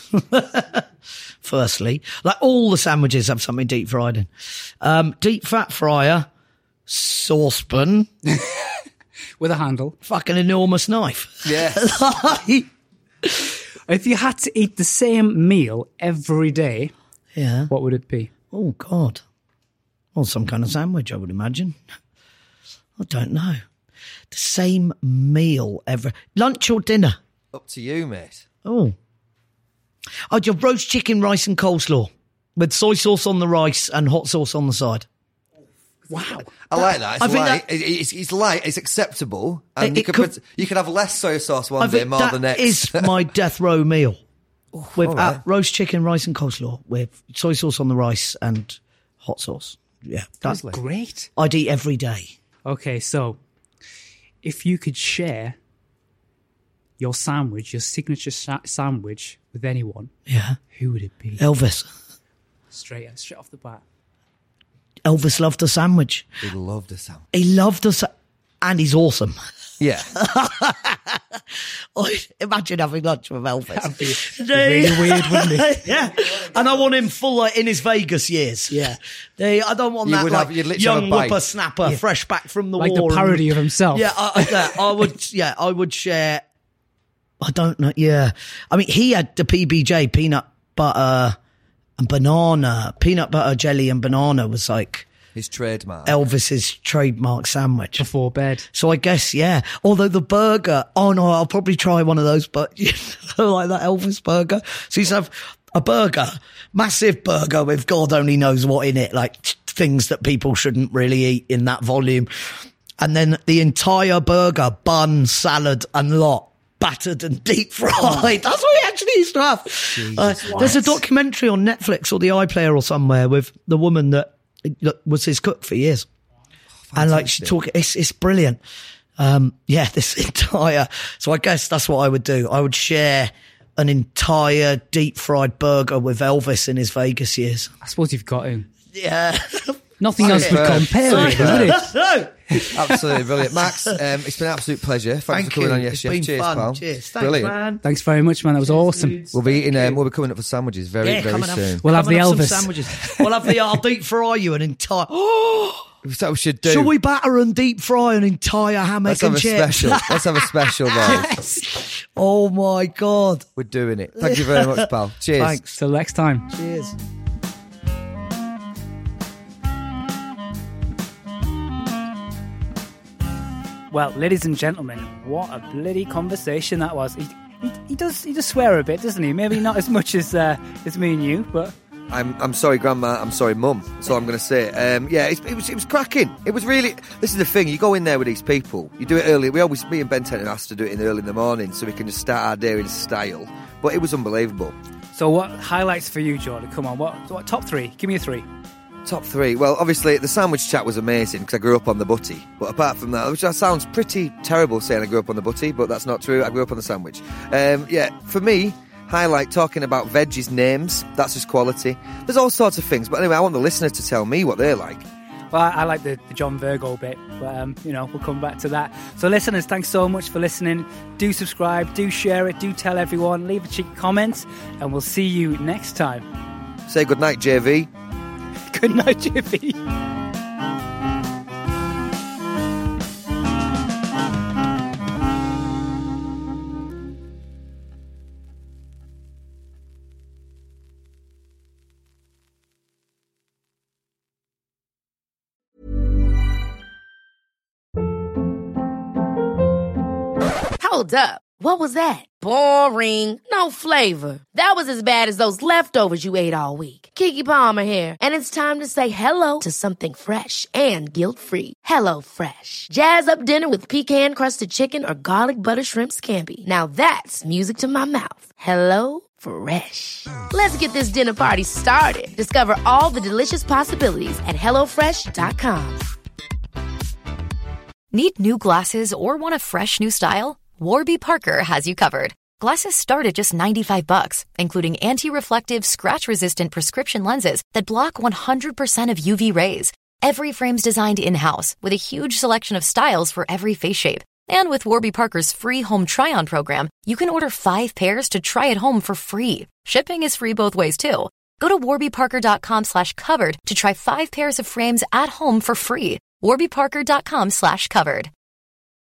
Firstly, like all the sandwiches have something deep fried in. Um, deep fat fryer, saucepan, With a handle. fucking enormous knife. Yes. Like, If you had to eat the same meal every day, yeah. what would it be? Oh, God. Well, some kind of sandwich, I would imagine. I don't know. The same meal every... Lunch or dinner? Up to you, mate. Oh. I'd have roast chicken, rice and coleslaw with soy sauce on the rice and hot sauce on the side. Wow. I like that. It's I think light. that- It- it's, it's light. It's acceptable, and It- you it could, could- put, you could have less soy sauce one I day, think more that the next. is my death row meal. With all uh, right. roast chicken, rice and coleslaw, with soy sauce on the rice and hot sauce. Yeah, that's Great. I'd eat every day. Okay, so if you could share your sandwich, your signature sa- sandwich with anyone, Yeah, who would it be? Elvis. Straight, straight off the bat. Elvis loved a sandwich. He loved the sound. He loved us, and he's awesome. Yeah. Oh, imagine having lunch with Elvis. That'd be really weird, wouldn't it? Yeah, and I want him full like, in his Vegas years. Yeah, they, I don't want You that would like have- you'd literally have young a bite. whippersnapper, fresh back from the Like war, the parody and- of himself. Yeah, I, I, yeah, I would. Yeah, I would share. I don't know. Yeah, I mean, he had the P B J peanut butter and banana, peanut butter jelly and banana was like His trademark. Elvis's trademark sandwich. Before bed. So I guess, yeah. Although the burger, oh no, I'll probably try one of those, but you know, like that Elvis burger. So you have a burger, massive burger with God only knows what in it, like t- things that people shouldn't really eat in that volume. And then the entire burger, bun, salad and lot, battered and deep fried. That's what we actually used to have. Uh, there's a documentary on Netflix or the iPlayer or somewhere with the woman that that was his cook for years. And like she talk, it's it's brilliant. Um, yeah, this entire. So I guess that's what I would do. I would share an entire deep fried burger with Elvis in his Vegas years. I suppose you've got him. Yeah, Nothing else would Superb. compare with him, would it? no. Absolutely brilliant. Max, um, it's been an absolute pleasure. Thanks Thank for coming you. on Yes It's Chef. been Cheers, fun. pal. Cheers. Thanks, Brilliant. man. Thanks very much, man. That was awesome. dudes. We'll be eating. Thank Um, you. we'll be coming up for sandwiches very, Yeah, very come and have- soon. We'll have come the and some Elvis. sandwiches. We'll have the. I'll deep fry you an entire. Oh, That's what we should do. shall we batter and deep fry an entire hammock Let's have and a chips? special. Let's have a special, guys. Oh my god! We're doing it. Thank you very much, pal. Cheers. Thanks. Till next time. Cheers. Well, ladies and gentlemen, what a bloody conversation that was. He, he, he does he does swear a bit, doesn't he? Maybe not as much as uh, as me and you, but I'm I'm sorry, Grandma. I'm sorry, Mum. That's all I'm going to say. Um, yeah, it, it was it was cracking. It was really. This is the thing. You go in there with these people. You do it early. We always, me and Ben Tennant asked to do it in early in the morning so we can just start our day in style. But it was unbelievable. so what highlights for you, Jordan? Come on, what what top three? Give me a three. Top three. Well, obviously the sandwich chat was amazing because I grew up on the butty. But apart from that, which that sounds pretty terrible saying I grew up on the butty, but that's not true. I grew up on the sandwich. Um, yeah, for me, highlight talking about veggies names. That's just quality. There's all sorts of things. But anyway, I want the listeners to tell me what they're like. Well, I, I like the, the John Virgo bit, but um, you know, we'll come back to that. So, listeners, thanks so much for listening. Do subscribe, do share it, do tell everyone, leave a cheeky comment, and we'll see you next time. Say goodnight, J V. Good night, Jiffy. Hold up. What was that? Boring. No flavor. That was as bad as those leftovers you ate all week. Keke Palmer here, and it's time to say hello to something fresh and guilt-free. Hello Fresh. Jazz up dinner with pecan-crusted chicken or garlic butter shrimp scampi. Now that's music to my mouth. Hello Fresh. Let's get this dinner party started. Discover all the delicious possibilities at hello fresh dot com. Need new glasses or want a fresh new style? Warby Parker has you covered. Glasses start at just ninety-five bucks, including anti-reflective, scratch-resistant prescription lenses that block one hundred percent of U V rays. Every frame's designed in-house with a huge selection of styles for every face shape. And with Warby Parker's free home try-on program, you can order five pairs to try at home for free. Shipping is free both ways, too. Go to warbyparker.com slash covered to try five pairs of frames at home for free. warbyparker.com slash covered.